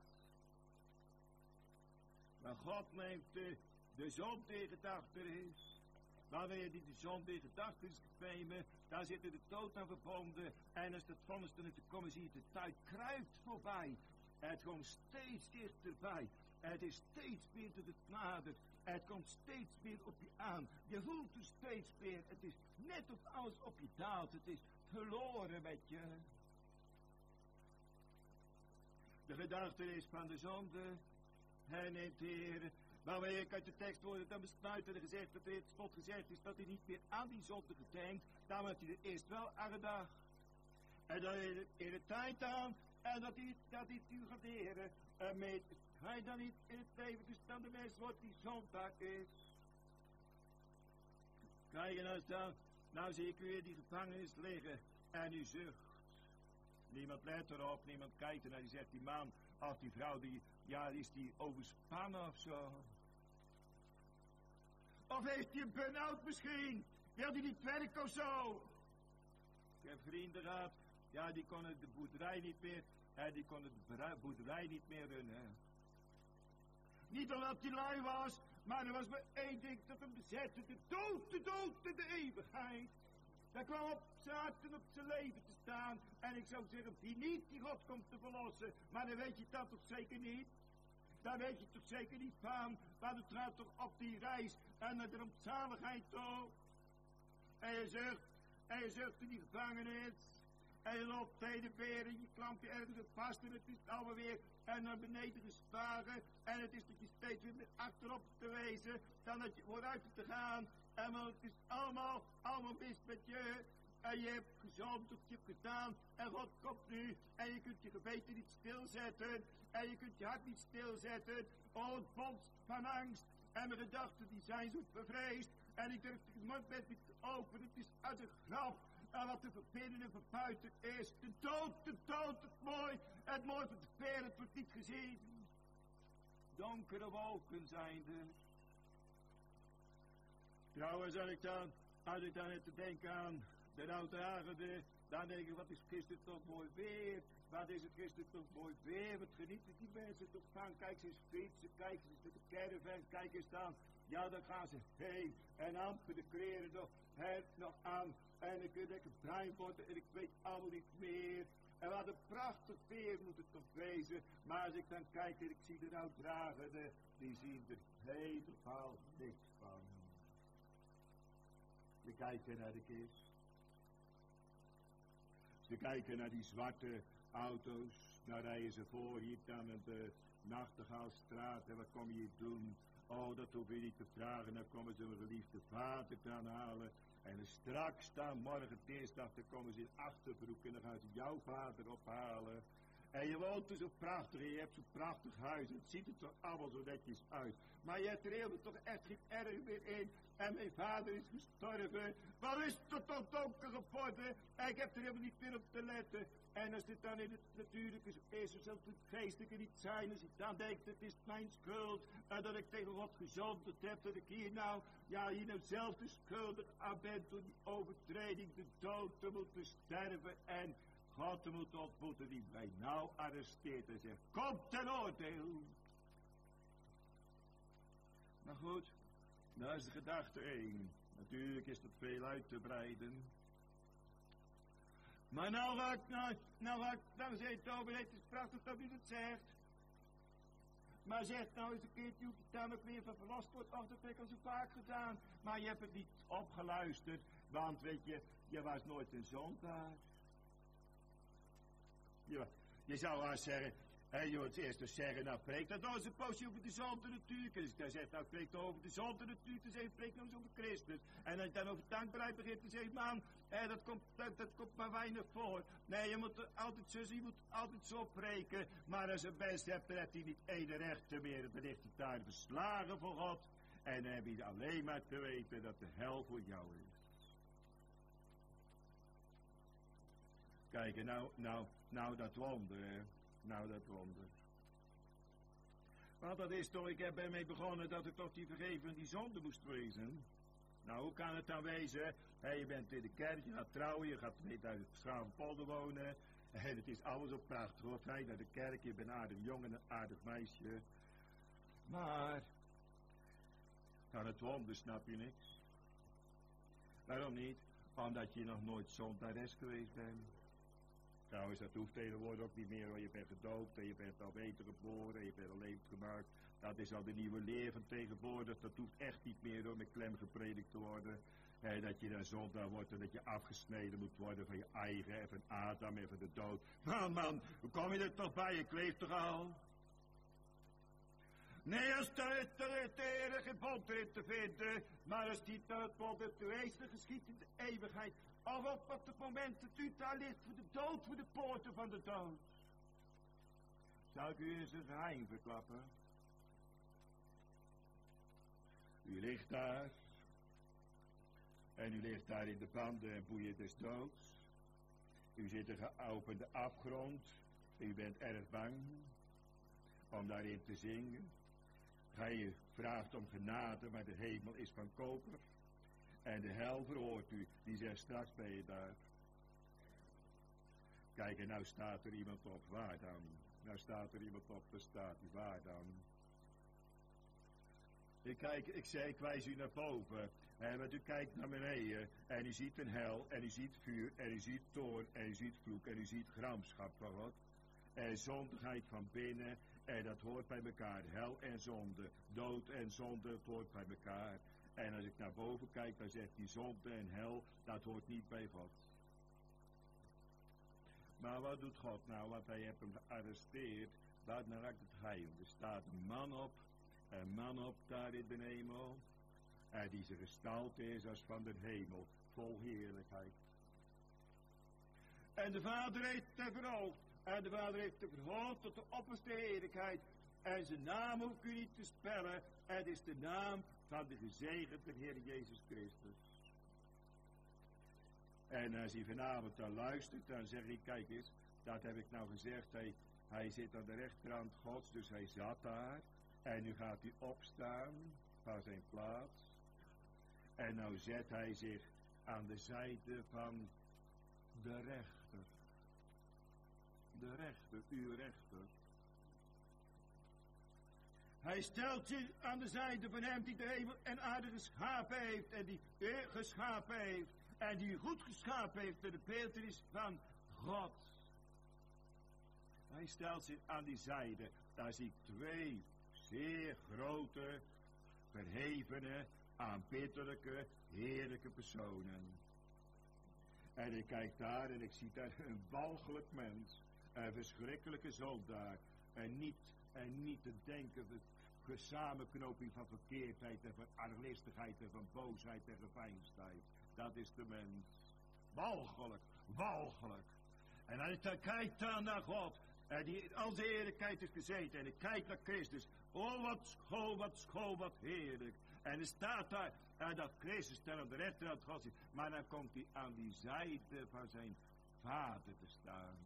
Maar God neemt de, de zonde in gedachtenis. Wanneer die de zonde in gedachtenis nemen, daar zit er de dood aan verbonden. En als dat vonnis er te komen, zie je de tijd kruipt voorbij. Het komt steeds dichterbij. Het is steeds meer dat het nadert. Het komt steeds meer op je aan. Je voelt het steeds meer. Het is net of alles op je daalt. Het is verloren met je. De gedachtenis van de zonde. Hij neemt de Heer. Wanneer ik uit de tekst hoorde, dan besluiten er gezegd dat er het slot gezegd is dat hij niet meer aan die zonde gedenkt. Dan wordt hij er eerst wel aan gedacht. En dan in de, in de tijd aan. En dat hij, dat hij het u gaat leren. En met hij dan niet in het leven gestaan de mens wordt die zondag is. Kijk nou staan. Nou zie ik weer die gevangenis liggen. En u zucht. Niemand let erop, niemand kijkt ernaar. Die zegt die man of die vrouw, die, ja, is die overspannen of zo. Of heeft hij een burn-out misschien? Wil hij niet werken of zo? Ik heb vrienden gehad, ja, die konden de boerderij niet meer, en die konden de boerderij niet meer runnen. Niet omdat hij lui was, maar er was maar één ding dat hem bezette, de dood, de dood en de eeuwigheid. Daar kwam op zijn hart en op zijn leven te staan. En ik zou zeggen, wie niet die God komt te verlossen. Maar dan weet je dat toch zeker niet? Daar weet je toch zeker niet van. Maar het gaat toch op die reis en naar de rampzaligheid toe. En je zucht, en je zucht in die gevangenis. En je loopt heen en weer en je klampt je ergens vast en het is allemaal weer en naar beneden geslagen. En het is dat je steeds weer achterop te wezen, dan dat je vooruit te gaan. En want het is allemaal, allemaal mis met je. En je hebt gezond of je hebt gedaan. En God komt nu. En je kunt je geweten niet stilzetten. En je kunt je hart niet stilzetten. Oh, het bond van angst. En mijn gedachten die zijn zo bevreesd. En ik durf de mond met niet te openen. Het is uit een graf. En wat te verbinden en verbuiten is. De dood, de dood, het mooi. Het mooi van de ver, het wordt niet gezien. Donkere wolken zijn er. Trouwens, als ik dan, als ik dan heb te denken aan de ouddragende, dan denk ik, wat is gisteren toch mooi weer. Wat is het gisteren toch mooi weer. Wat genieten die mensen toch van. Kijk eens fietsen, kijk eens met de caravan, kijk eens dan. Ja, dan gaan ze heen. En amper de kleren nog, het nog aan. En dan kun je lekker bruin worden en ik weet allemaal niet meer. En wat een prachtig weer moet het toch wezen. Maar als ik dan kijk en ik zie de ouddragende, die zien er helemaal niks van. Ze kijken naar de kist. Ze kijken naar die zwarte auto's. Dan rijden ze voor hier dan aan de Nachtegaalstraat. En wat kom je hier doen? Oh, dat hoef je niet te vragen. Dan komen ze een geliefde vader gaan halen. En straks dan, morgen dinsdag, dan komen ze in Achterbroek. En dan gaan ze jouw vader ophalen. En je woont er zo prachtig en je hebt zo'n prachtig huis. Het ziet er toch allemaal zo netjes uit. Maar je hebt er helemaal toch echt geen erg meer in. En mijn vader is gestorven. Wat is het toch donker geworden? En ik heb er helemaal niet meer op te letten. En als dit dan in het natuurlijke is, dan zal het geestelijke niet zijn. Als ik dan denk, het is mijn schuld. En dat ik tegen God gezondigd heb. Dat ik hier nou, ja, hier nou zelf de schuldig aan ben. Door die overtreding, de dood te moeten sterven. En God te moeten ontmoeten die mij nou arresteert en zegt, kom ten oordeel. Maar goed, daar is de gedachte één. Natuurlijk is dat veel uit te breiden. Maar nou ga ik, nou, nou ga ik, nou zegt Tober, het is prachtig dat u het zegt. Maar zeg nou eens een keertje hoe je daar nog weer van verlost wordt. Of dat heb ik al zo vaak gedaan. Maar je hebt het niet opgeluisterd. Want weet je, je was nooit een zondaar. Je, je zou wel zeggen, hè, je moet eerst dus zeggen, nou preek dat nou eens een poosje over de zonde natuurlijk. En als ik dan zeg, nou preek over de zonde natuurlijk, dan zeg je, preek nou eens over Christus. En als je dan over dankbaarheid begint, dan zeg je, man, hè, dat, komt, dat, dat komt maar weinig voor. Nee, je moet altijd zo, je moet altijd zo preken. Maar als een mens hebt, dan heeft hij niet één rechter meer. Dan heeft hij daar verslagen voor God. En dan heb je alleen maar te weten dat de hel voor jou is. Kijk, nou, nou, nou dat wonder, hè. Nou dat wonder. Want dat is toch, ik heb ermee begonnen dat het toch die vergeven die zonde moest wezen. Nou, hoe kan het dan wezen? Hey, je bent in de kerk, je gaat trouwen, je gaat mee uit het Schravenpolder wonen. En het is alles op prachtig. Hoort hij naar de kerk, je bent een aardig jongen, een aardig meisje. Maar, aan het wonder snap je niks. Waarom niet? Omdat je nog nooit zondares geweest bent. Trouwens, dat hoeft tegenwoordig ook niet meer, want je bent gedoopt en je bent al beter geboren en je bent al levend gemaakt. Dat is al de nieuwe leer van tegenwoordig, dat hoeft echt niet meer door met klem gepredikt te worden. He, dat je dan zondaar wordt en dat je afgesneden moet worden van je eigen en van Adam en van de dood. Man, man, hoe kom je er toch bij? Je kleeft toch al? Nee, als de er geen bond erin te vinden, maar als die dat wordt het wezen geschiet in de eeuwigheid. Of op, op het moment dat u daar ligt voor de dood, voor de poorten van de dood. Zal ik u eens een geheim verklappen? U ligt daar. En u ligt daar in de banden en boeien des doods. U zit in een geopende afgrond. U bent erg bang om daarin te zingen. Gij vraagt om genade, maar de hemel is van koper. En de hel verhoort u, die zegt straks ben je daar. Kijk, en nou staat er iemand op, waar dan? Nou staat er iemand op, daar staat hij, waar dan? Ik kijk, ik zeg, ik wijs u naar boven. En want u kijkt naar beneden en u ziet een hel, en u ziet vuur, en u ziet toorn, en u ziet vloek, en u ziet gramschap van God. En zondigheid van binnen, en dat hoort bij elkaar. Hel en zonde, dood en zonde, het hoort bij elkaar. En als ik naar boven kijk, dan zegt die zonde en hel, dat hoort niet bij God. Maar wat doet God nou? Want hij heeft hem gearresteerd, dat naar het geheim. Er staat een man op, een man op daar in de hemel. En die zijn gestalte is als van de hemel, vol heerlijkheid. En de Vader heeft hem verhoogd. En de Vader heeft hem verhoogd tot de opperste heerlijkheid. En zijn naam hoef u niet te spellen. Het is de naam van de gezegende Heer Jezus Christus. En als hij vanavond dan luistert, dan zeg ik, kijk eens, dat heb ik nou gezegd. Hij, hij zit aan de rechterhand Gods, dus hij zat daar. En nu gaat hij opstaan van zijn plaats. En nou zet hij zich aan de zijde van de rechter. De rechter, uw rechter. Hij stelt zich aan de zijde van hem die de hemel en aarde geschapen heeft. En die eer geschapen heeft. En die goed geschapen heeft met de beeltenis van God. Hij stelt zich aan die zijde. Daar zie ik twee zeer grote, verhevene, aanbiddelijke, heerlijke personen. En ik kijk daar en ik zie daar een walgelijk mens. Een verschrikkelijke zondaar. En niet, en niet te denken van samenknoping van verkeerdheid en van arglistigheid en van boosheid en geveinsdheid. Dat is de mens. Walgelijk, walgelijk. En als ik dan kijk dan naar God, en die al zijn heerlijkheid is gezeten, en ik kijk naar Christus, oh wat schoon, wat schoon, wat heerlijk. En er staat daar, en dat Christus dan aan de rechterhand God zit, maar dan komt hij aan die zijde van zijn Vader te staan.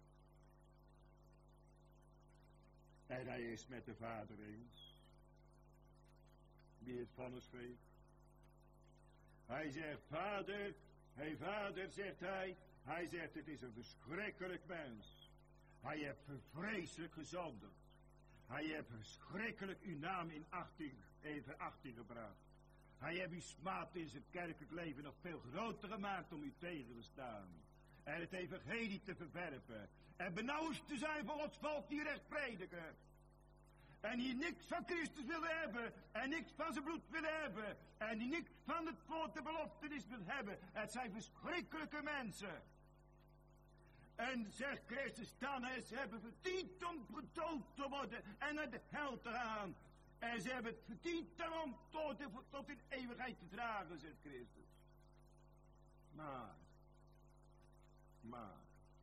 En hij is met de Vader eens. Wie het vonnis geeft. Hij zegt, Vader, hé Vader, zegt hij. Hij zegt, het is een verschrikkelijk mens. Hij heeft vreselijk gezondigd. Hij heeft verschrikkelijk uw naam in achting, in verachting gebracht. Hij heeft uw smaad in zijn kerkelijk leven nog veel groter gemaakt om u tegen te staan. En het evangelie te verwerpen. En benauwd te zijn voor Gods volk die recht prediken. En die niks van Christus wil hebben. En niks van zijn bloed wil hebben. En die niks van het woord de beloftenis wil hebben. Het zijn verschrikkelijke mensen. En zegt Christus dan, ze hebben verdiend om gedood te worden en naar de hel te gaan. En ze hebben het verdiend om tot, tot in eeuwigheid te dragen, zegt Christus. Maar, maar,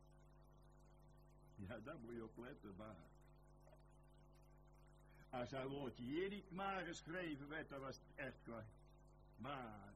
ja, daar moet je op letten, maar. Als dat woordje hier niet maar geschreven werd, dan was het echt kwijt. Maar,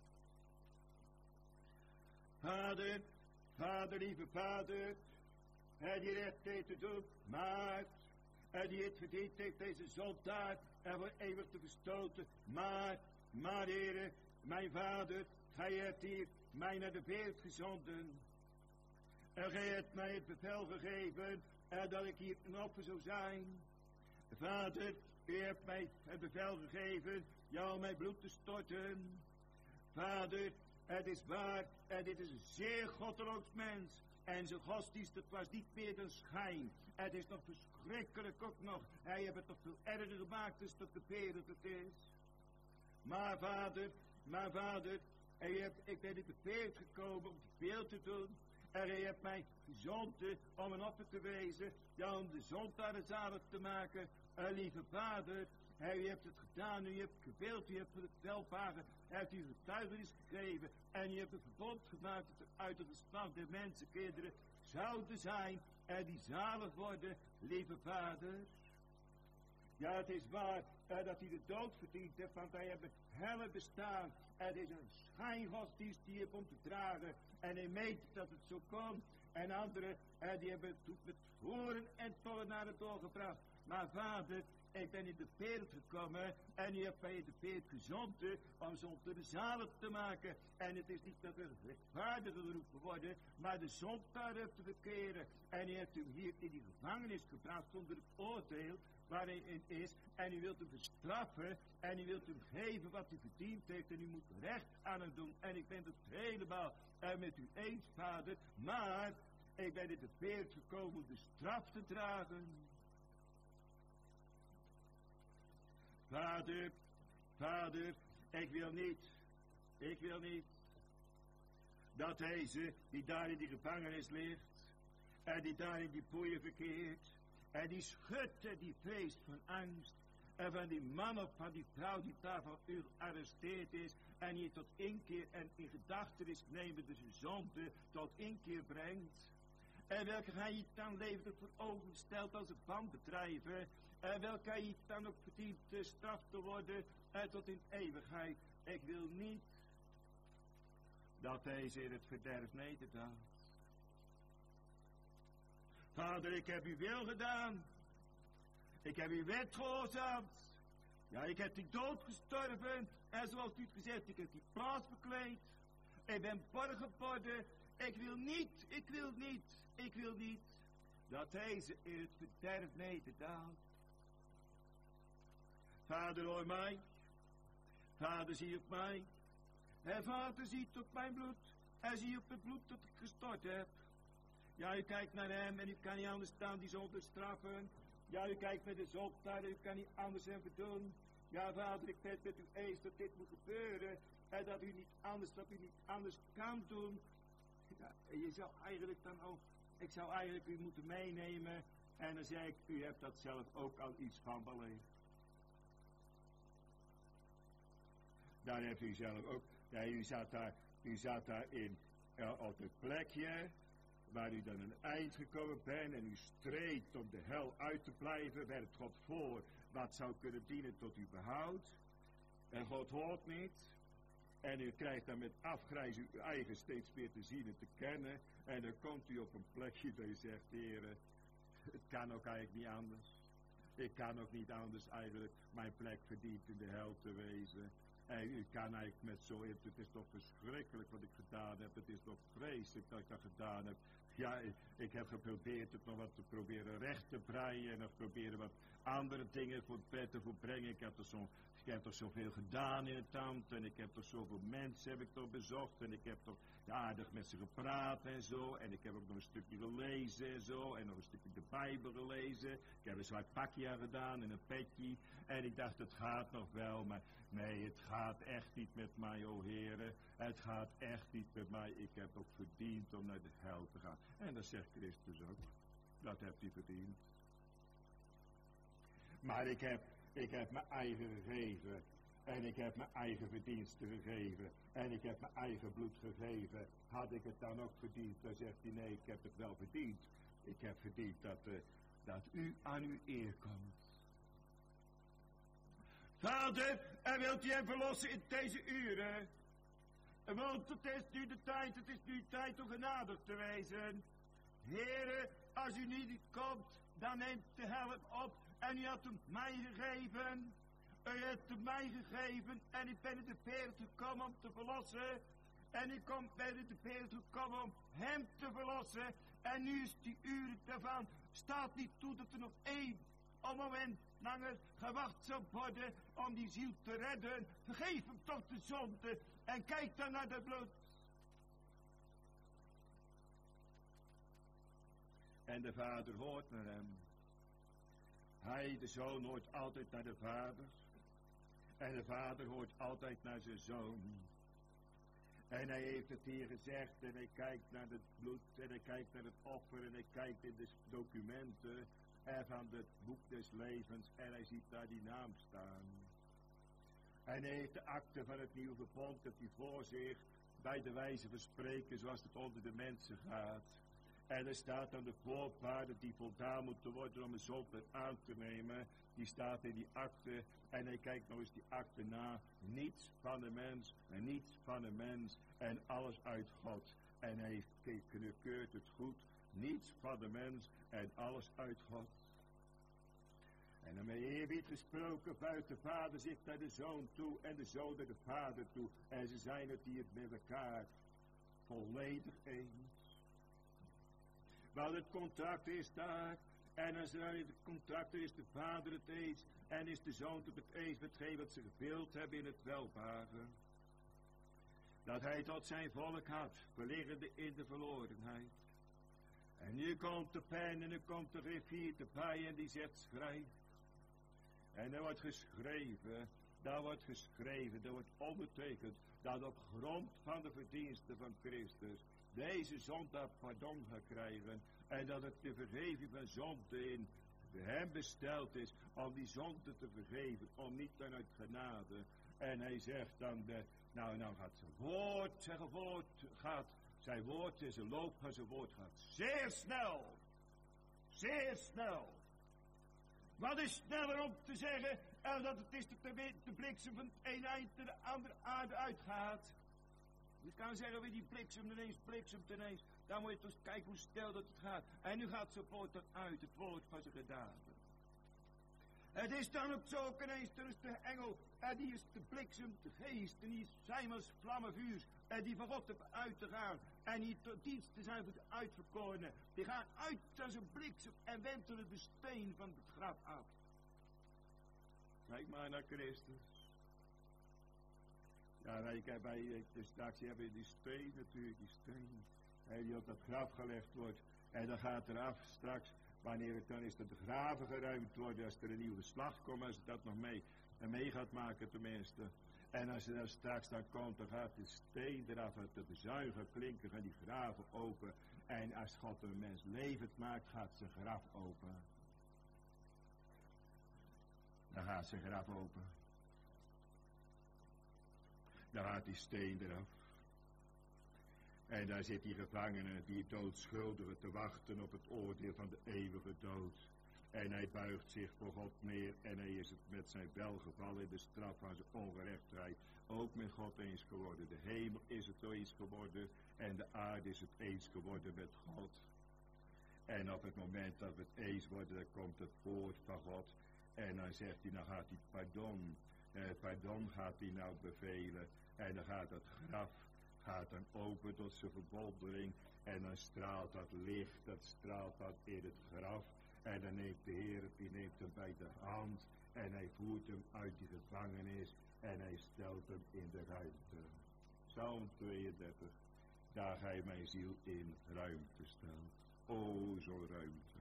Vader, Vader, lieve Vader, hij die recht deed te doen, maar, En die het verdiend heeft deze zondaar en voor eeuwig te verstoten. Maar, maar heren, mijn vader, gij hebt hier mij naar de wereld gezonden. En gij hebt mij het bevel gegeven en dat ik hier een offer zou zijn. Vader, u hebt mij het bevel gegeven jou mijn bloed te storten. Vader, het is waar en dit is een zeer goddeloos mens. En zijn godsdienst, dat was niet meer dan schijn. Het is nog verschrikkelijk ook nog. Hij heeft het nog veel erger gemaakt dus dat de wereld het is. Maar vader, maar vader, en je hebt, ik ben in de wereld gekomen om veel te doen. En hij hebt mij gezonden om een offer te wezen, ja, om de zondaar zalig te maken. En lieve vader, hij hebt het gedaan, u hebt gewild, u hebt voor het welvaren, hij heeft u getuigenis gegeven. En u hebt een verbond gemaakt dat er uit de geslacht der mensenkinderen zouden zijn en die zalig worden, lieve vader. Ja, het is waar uh, dat hij de dood verdiend heeft, want hij heeft een helle bestaan. Het is een schijngodsdienst die je hebt om te dragen. En hij meent dat het zo kon. En anderen, uh, die hebben het met voren en tollen naar het doorgebracht. Maar vader, ik ben in de wereld gekomen en u hebt mij in de wereld gezonden om zondaar zalig te maken. En het is niet dat er rechtvaardigen geroepen worden, maar de zondaar heeft te bekeren. En u hebt hem hier in die gevangenis gebracht zonder het oordeel waar hij in is. En u wilt hem bestraffen en u wilt hem geven wat hij verdiend heeft. En u moet recht aan hem doen. En ik ben het helemaal uh, met u eens, vader. Maar ik ben in de wereld gekomen om de straf te dragen. Vader, vader, ik wil niet, ik wil niet, dat deze, die daar in die gevangenis ligt, en die daar in die boeien verkeert, en die schudt en die vreest van angst, en van die man of van die vrouw die daar van u gearresteerd is, en je tot inkeer en in gedachtenis nemen de zonde tot inkeer brengt, en welke hij je dan levendig voor ogen stelt als een bandbedrijver, en welke hij dan ook verdient de straf te worden en tot in eeuwigheid. Ik wil niet dat deze in het verderf nederdaalt. Vader, ik heb uw wil gedaan. Ik heb uw wet gehoorzaamd. Ja, ik heb die dood gestorven. En zoals u het gezegd, ik heb die plaats bekleed. Ik ben borg geworden. Ik wil niet, ik wil niet, ik wil niet dat deze in het verderf nederdaalt. Vader, hoor mij. Vader, zie op mij. En vader, ziet op mijn bloed. En zie op het bloed dat ik gestort heb. Ja, u kijkt naar hem en u kan niet anders staan die zonde straffen. Ja, u kijkt met de zondaar en u kan niet anders hem doen. Ja, vader, ik ben met u eens dat dit moet gebeuren. En dat u niet anders, dat u niet anders kan doen. Ja, en je zou eigenlijk dan ook, ik zou eigenlijk u moeten meenemen. En dan zeg ik, u hebt dat zelf ook al iets van beleefd. Daar heeft u zelf ook, ja, u zat daar, u zat daar in, uh, op het plekje waar u dan een eind gekomen bent en u streed om de hel uit te blijven, werd God voor wat zou kunnen dienen tot uw behoud. En God hoort niet. En u krijgt dan met afgrijzen uw eigen steeds meer te zien en te kennen. En dan komt u op een plekje dat u zegt, Heere, het kan ook eigenlijk niet anders. Ik kan ook niet anders eigenlijk mijn plek verdient in de hel te wezen. En u kan eigenlijk met zo, het is toch verschrikkelijk wat ik gedaan heb. Het is toch vreselijk dat ik dat gedaan heb. Ja, ik, ik heb geprobeerd het nog wat te proberen recht te breien en nog proberen wat andere dingen voor pret te volbrengen. Ik heb toch zo, ik heb toch zoveel gedaan in het ambt en ik heb toch zoveel mensen heb ik toch bezocht en ik heb toch ja, aardig met ze gepraat en zo. En ik heb ook nog een stukje gelezen en zo en nog een stukje de Bijbel gelezen. Ik heb een zwart pakje aan gedaan en een petje en ik dacht het gaat nog wel, maar nee, het gaat echt niet met mij, o Heere. Het gaat echt niet met mij. Ik heb ook verdiend om naar de hel te gaan. En dat zegt Christus ook. Dat hebt hij verdiend. Maar ik heb, ik heb mijn eigen gegeven. En ik heb mijn eigen verdiensten gegeven. En ik heb mijn eigen bloed gegeven. Had ik het dan ook verdiend? Dan zegt hij, nee, ik heb het wel verdiend. Ik heb verdiend dat, uh, dat u aan uw eer komt. Vader, en wilt u hem verlossen in deze uren? Want het is nu de tijd, het is nu tijd om genadig te wezen. Heere, als u niet komt, dan neemt de helft op En u had hem mij gegeven. U hebt hem mij gegeven. En ik ben in de wereld gekomen om te verlossen. En ik kom, ben in de wereld gekomen om hem te verlossen. En nu is die uur daarvan. Staat niet toe dat er nog één moment langer gewacht zou worden om die ziel te redden. Vergeef hem toch de zonde. En kijk dan naar dat bloed. En de vader hoort naar hem. Hij, de zoon, hoort altijd naar de vader. En de vader hoort altijd naar zijn zoon. En hij heeft het hier gezegd en hij kijkt naar het bloed en hij kijkt naar het offer en hij kijkt in de documenten en van het boek des levens en hij ziet daar die naam staan. En hij heeft de akte van het nieuwe verbond dat hij voor zich bij de wijze van spreken zoals het onder de mensen gaat. En er staat aan de voorwaarden die voldaan moeten worden om een zonde aan te nemen. Die staat in die akte. En hij kijkt nog eens die akte na. Niets van de mens en niets van de mens. En alles uit God. En hij keurt het goed. Niets van de mens en alles uit God. En dan met eerbied gesproken vuist de vader zich naar de zoon toe. En de zoon naar de vader toe. En ze zijn het hier met elkaar volledig eens. Want het contract is daar. En als er het contract is, de vader het eens. En is de zoon het eens met hetgeen wat ze gewild hebben in het welvaren. Dat hij tot zijn volk had, verliggende in de verlorenheid. En nu komt de pijn en nu komt de rivier erbij en die zegt schrijf. En er wordt geschreven, daar wordt geschreven, daar wordt ondertekend. Dat op grond van de verdiensten van Christus deze zondaar pardon gaat krijgen. En dat het de vergeving van zonde in hem besteld is om die zonde te vergeven, om niet dan uit genade. En hij zegt dan, de, nou, nou gaat zijn woord, zijn woord gaat, zijn woord is een loop van zijn woord gaat zeer snel. Zeer snel. Wat is sneller om te zeggen, en dat het is dat de, de bliksem van het ene eind naar de andere aarde uitgaat. Je kan zeggen, wie die bliksem ineens, bliksem ineens. Dan moet je toch kijken hoe snel dat het gaat. En nu gaat zijn woord eruit, het woord van zijn gedaante. Het is dan ook zo ook ineens, er is de engel, en die is de bliksem, de geest, en die is zijn als vlammenvuur, en die van God heeft uit te gaan, en die tot dienst te zijn voor de uitverkorenen. Die gaan uit als een bliksem en wentelen de steen van het graf af. Kijk maar naar Christus. Ja, wij, wij, dus straks hebben we die steen natuurlijk, die steen, en die op dat graf gelegd wordt, en dan gaat er af straks. Wanneer het dan is dat de graven geruimd worden, als er een nieuwe slag komt, als het dat nog mee, en mee gaat maken tenminste. En als er dan straks dan komt, dan gaat de steen eraf, uit de bezuigen klinken, gaan die graven open. En als God een mens levend maakt, gaat zijn graf open. Dan gaat zijn graf open. Dan gaat die steen eraf. En daar zit die gevangene, die doodschuldige, te wachten op het oordeel van de eeuwige dood. En hij buigt zich voor God neer en hij is het met zijn welgevallen in de straf van zijn ongerechtheid ook met God eens geworden. De hemel is het eens geworden en de aarde is het eens geworden met God. En op het moment dat we het eens worden, dan komt het woord van God. En dan zegt hij, dan gaat hij pardon, eh, pardon gaat hij nou bevelen. En dan gaat het graf gaat dan open tot zijn verwondering en dan straalt dat licht, dat straalt dat in het graf en dan neemt de Heer, die neemt hem bij de hand en hij voert hem uit die gevangenis en hij stelt hem in de ruimte. Psalm tweeëndertig, daar gij mijn ziel in ruimte stelt. O, zo'n ruimte.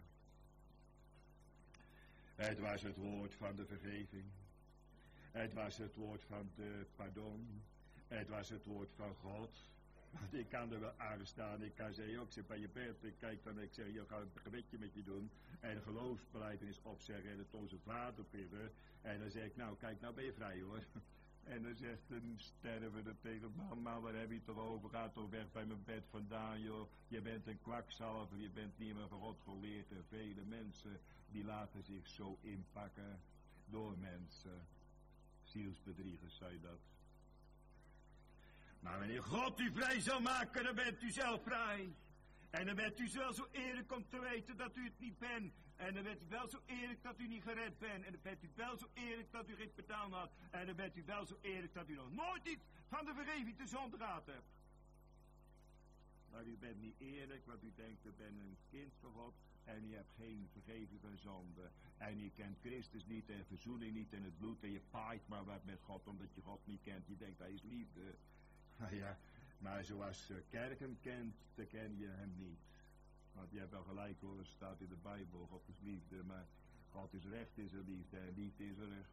Het was het woord van de vergeving. Het was het woord van de pardon. Het was het woord van God. Want ik kan er wel aan staan. Ik kan zeggen, ik zit bij je bed. Ik kijk dan, ik zeg, ik ga een gebedje met je doen. En geloofsbelijdenis opzeggen. En het onze vader bidden. En dan zeg ik, nou kijk, nou ben je vrij hoor. En dan zegt een stervende tegen mama, waar heb je het toch over? Ga toch weg bij mijn bed vandaan joh. Je bent een kwakzalver. Je bent niet meer van God geleerd. En vele mensen die laten zich zo inpakken door mensen. Zielsbedriegers zei dat. Maar wanneer God u vrij zal maken, dan bent u zelf vrij. En dan bent u zelf zo eerlijk om te weten dat u het niet bent. En dan bent u wel zo eerlijk dat u niet gered bent. En dan bent u wel zo eerlijk dat u geen betaald had. En dan bent u wel zo eerlijk dat u nog nooit iets van de vergeving te zonde gehad hebt. Maar u bent niet eerlijk, want u denkt, ik ben een kind van God. En u hebt geen vergeving van zonde. En je kent Christus niet en verzoening niet en het bloed. En je paait maar wat met God, omdat je God niet kent. Je denkt, hij is liefde. Nou ja, maar zoals de kerk hem kent, dan ken je hem niet. Want je hebt wel gelijk hoor, het staat in de Bijbel, God is liefde. Maar God is recht, is er liefde en liefde is er recht.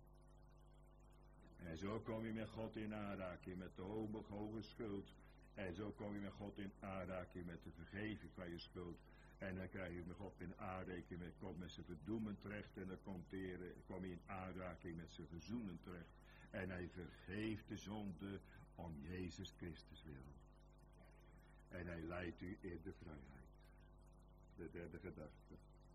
En zo kom je met God in aanraking met de hoge, hoge schuld. En zo kom je met God in aanraking met de vergeving van je schuld. En dan krijg je met God in aanraking met, komt met zijn verdoemen terecht. En dan komt de, kom je in aanraking met zijn verzoenen terecht. En hij vergeeft de zonde om Jezus Christus wil. En hij leidt u in de vrijheid. De derde gedachte.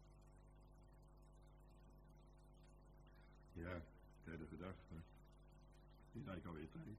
Ja, derde gedachte. Die lijkt alweer tijd.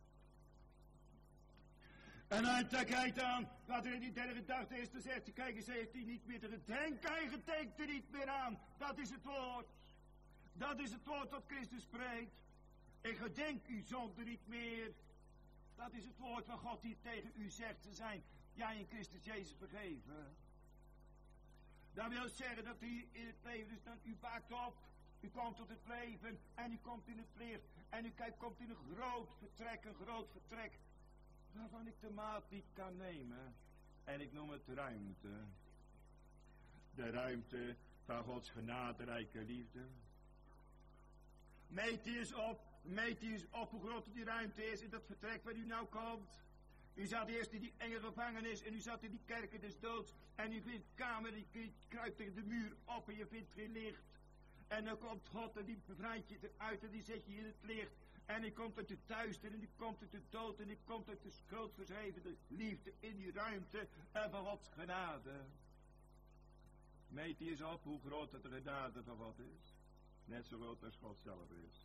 En dan kijkt aan wat er in die derde gedachte is, dan zegt hij, kijk eens, heeft hij niet meer te gedenken, hij gedenkt er niet meer aan. Dat is het woord. Dat is het woord dat Christus spreekt. Ik gedenk u zonde niet meer. Dat is het woord van God die tegen u zegt te zijn. Jij in Christus Jezus vergeven. Dat wil zeggen dat u in het leven, dus dan u waakt op. U komt tot het leven en u komt in het licht. En u kijkt, komt in een groot vertrek, een groot vertrek. Waarvan ik de maat niet kan nemen. En ik noem het ruimte. De ruimte van Gods genaderijke liefde. Meet die eens op. Meet die eens op hoe groot die ruimte is in dat vertrek waar u nou komt. U zat eerst in die enge gevangenis en u zat in die kerken des doods. En u vindt kamer, die kruipt tegen de muur op en je vindt geen licht. En dan komt God en die bevrijdt je eruit en die zet je in het licht. En die komt uit de duister en die komt uit de dood en die komt uit de schuld verzwevende liefde in die ruimte en van Gods genade. Meet die eens op hoe groot het de genade van God is. Net zo groot als God zelf is.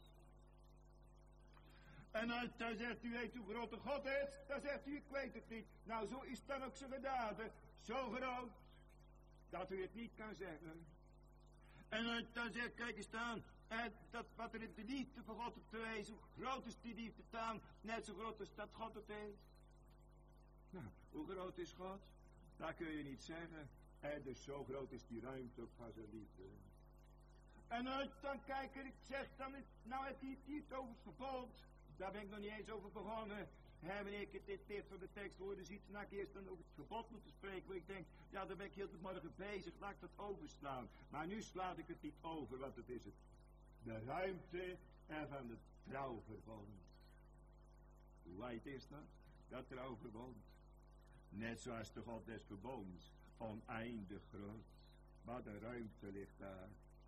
En als dan zegt u, weet hoe groot de God is, dan zegt u, ik weet het niet. Nou, zo is dan ook zijn genade. Zo groot, dat u het niet kan zeggen. En als dan zegt, kijk eens dan, en dat wat er in de liefde van God op te wijzen, hoe groot is die liefde dan, net zo groot als dat God het heeft. Nou, hoe groot is God? Dat kun je niet zeggen. En dus zo groot is die ruimte ook van zijn liefde. En als dan kijk en ik zeg, dan is, nou heb je het niet over het verbond. Daar ben ik nog niet eens over begonnen. Hè, wanneer ik het dit licht van de tekst hoorde, ziet dan ik eerst dan over het verbod moeten spreken. Want ik denk, ja, daar ben ik heel de morgen bezig, laat ik dat overslaan. Maar nu slaat ik het niet over, want het is het. De ruimte en van het trouwverbond. Hoe wijd is dat? Dat trouwverbond. Net zoals de God des verbonds. Oneindig groot. Maar de ruimte ligt daar.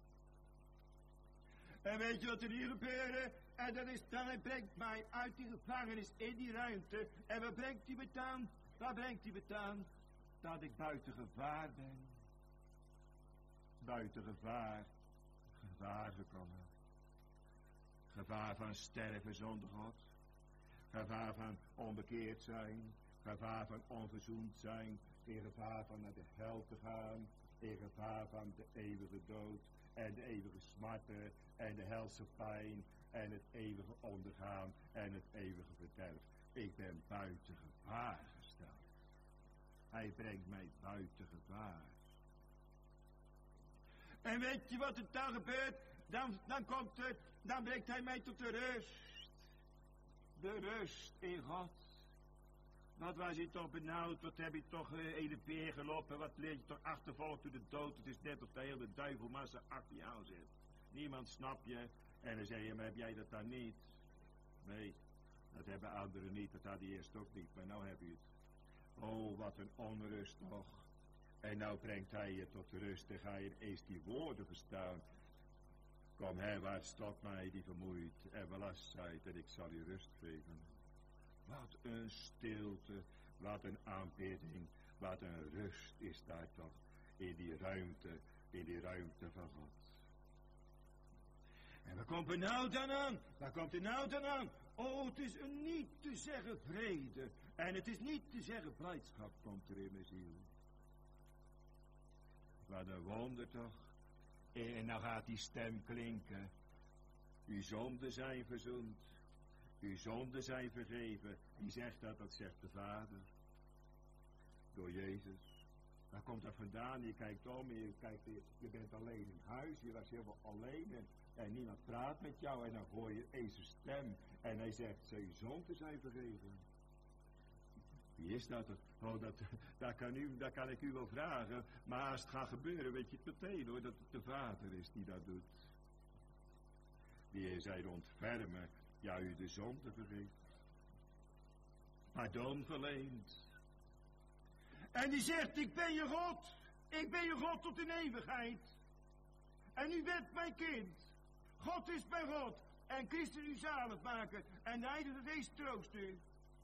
En weet je wat er hier gebeurde? En dat is, dan hij brengt mij uit die gevangenis in die ruimte. En wat brengt hij me aan? Wat brengt hij me aan? Dat ik buiten gevaar ben. Buiten gevaar. Gevaar gekomen. Gevaar van sterven zonder God. Gevaar van onbekeerd zijn. Gevaar van onverzoend zijn. In gevaar van naar de hel te gaan. In gevaar van de eeuwige dood. En de eeuwige smarten. En de helse pijn. En het eeuwige ondergaan. En het eeuwige verderf. Ik ben buiten gevaar gesteld. Hij brengt mij buiten gevaar. En weet je wat er dan gebeurt? Dan, dan komt het, dan brengt hij mij tot de rust. De rust in God. Wat was je toch benauwd, wat heb je toch uh, hele peer gelopen, wat leer je toch achtervolgd door de dood. Het is net of de hele duivelmassa achter je aan zit. Niemand snapt je. En dan zeg je, maar heb jij dat dan niet? Nee, dat hebben anderen niet, dat had hij eerst ook niet, maar nou heb je het. Oh, wat een onrust nog. En nou brengt hij je tot rust en ga je eens die woorden verstaan. Kom herwaarts tot mij die vermoeid en belast zijt en ik zal je rust geven. Wat een stilte, wat een aanbidding, wat een rust is daar toch in die ruimte, in die ruimte van God. En wat komt er nou dan aan? Wat komt er nou dan aan? Oh, het is een niet te zeggen vrede. En het is niet te zeggen blijdschap komt er in mijn ziel. Wat een wonder toch. En dan gaat die stem klinken. Uw zonden zijn verzoend. Uw zonden zijn vergeven. Wie zegt dat? Dat zegt de Vader. Door Jezus. Waar komt dat vandaan? Je kijkt om en je, kijkt, je bent alleen in huis. Je was helemaal alleen en, en niemand praat met jou. En dan hoor je Jezus stem. En hij zegt, zijn zonden zijn vergeven. Wie is dat? Oh, dat, dat, kan u, dat kan ik u wel vragen. Maar als het gaat gebeuren, weet je het meteen hoor. Dat het de Vader is die dat doet. Die zij ontfermen. Ja, u de zonde vergeeft. Pardon verleent. En die zegt, ik ben je God. Ik ben je God tot in eeuwigheid. En u bent mijn kind. God is mijn God. En Christus u zalig maken. En de Heilige Geest troost u.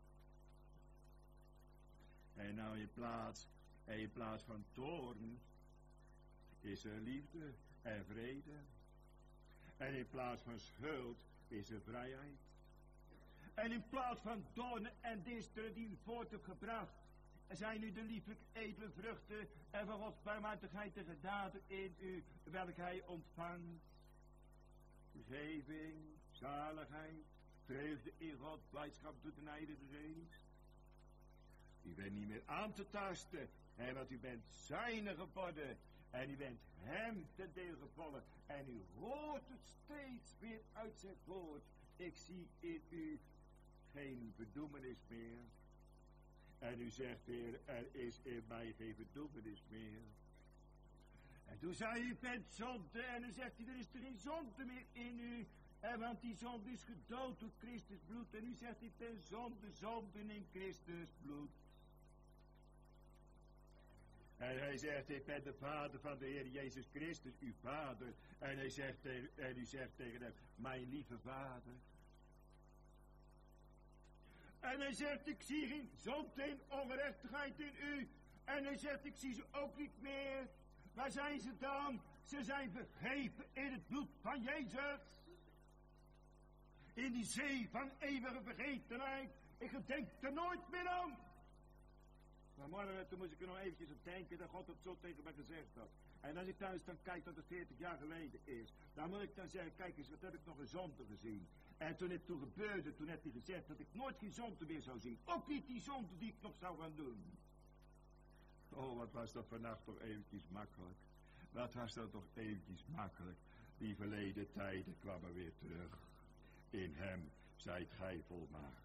En nou in plaats, en in plaats van toorn is er liefde en vrede. En in plaats van schuld is er vrijheid. En in plaats van doornen en disteren die u voort hebt gebracht, zijn nu de lieflijk edele vruchten en van Gods barmhartigheid en genade in u, welke hij ontvangt. Vergeving, zaligheid, vreugde in God, blijdschap door de Heilige Geest. U bent niet meer aan te tasten, hè, want u bent zijne geworden. En u bent hem ten deel gevallen. En u hoort het steeds weer uit zijn woord. Ik zie in u geen verdoemenis meer. En u zegt weer, er is in mij geen verdoemenis meer. En toen zei u, u bent zonde. En dan zegt hij, er is er geen zonde meer in u. En want die zonde is gedood door Christus bloed. En u zegt, ik ben zonde, zonde in Christus bloed. En hij zegt, ik ben de vader van de Heer Jezus Christus, uw vader. En hij zegt, en u zegt tegen hem, mijn lieve vader. En hij zegt, ik zie geen zonde en ongerechtigheid in u. En hij zegt, ik zie ze ook niet meer. Waar zijn ze dan? Ze zijn vergeven in het bloed van Jezus. In die zee van eeuwige vergetenheid. Ik gedenk er nooit meer aan. Maar morgen, toen moest ik er nog eventjes op denken dat God het zo tegen me gezegd had. En als ik thuis dan kijk dat het veertig jaar geleden is, dan moet ik dan zeggen, kijk eens, wat heb ik nog een zonde gezien. En toen het toen gebeurde, toen heeft hij gezegd dat ik nooit geen zonde meer zou zien. Ook niet die zonde die ik nog zou gaan doen. Oh, wat was dat vannacht toch eventjes makkelijk. Wat was dat toch eventjes makkelijk. Die verleden tijden kwamen weer terug. In hem zijt gij volmaakt.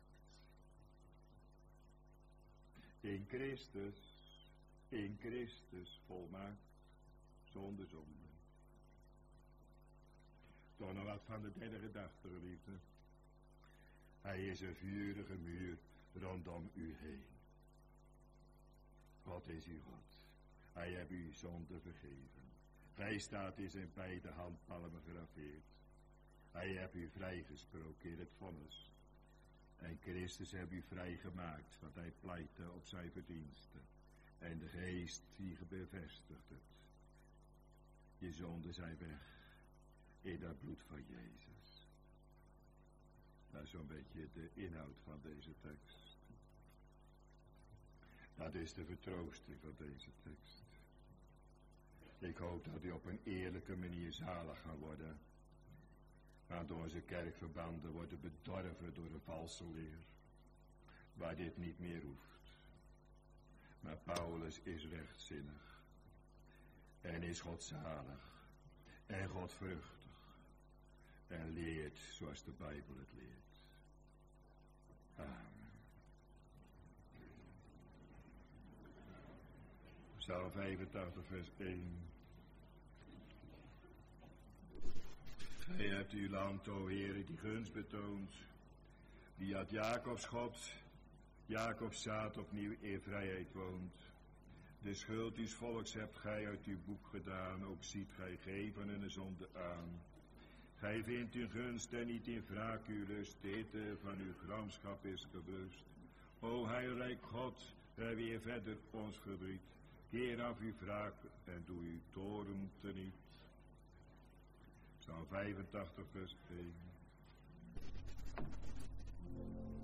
In Christus, in Christus volmaakt, zonder zonde. Toch nog wat van de derde gedachte, geliefde. Hij is een vurige muur rondom u heen. God is uw God. Hij heeft uw zonde vergeven. Gij staat in zijn beide handpalmen gegraveerd. Hij heeft u vrijgesproken in het vonnis. En Christus heeft u vrijgemaakt, want hij pleitte op zijn verdiensten. En de geest die bevestigt het. Je zonden zijn weg in dat bloed van Jezus. Dat is zo'n beetje de inhoud van deze tekst. Dat is de vertroosting van deze tekst. Ik hoop dat u op een eerlijke manier zalig gaan worden. Want onze kerkverbanden worden bedorven door een valse leer. Waar dit niet meer hoeft. Maar Paulus is rechtzinnig. En is godzalig. En godvruchtig. En leert zoals de Bijbel het leert. Amen. Psalm vijfentachtig vers één. Gij hebt uw land, o Heere, die gunst betoond, die uit Jacobs God, Jacobs zaad opnieuw in vrijheid woont. De schuld uws volks hebt gij uit uw boek gedaan, ook ziet gij geven en de zonde aan. Gij vindt uw gunst en niet in wraak uw lust, de hitte van uw gramschap is gebust. O heilrijk God, wij weer verder ons verdriet, keer af uw wraak en doe uw toorn teniet. Psalm vijfentachtig vers één.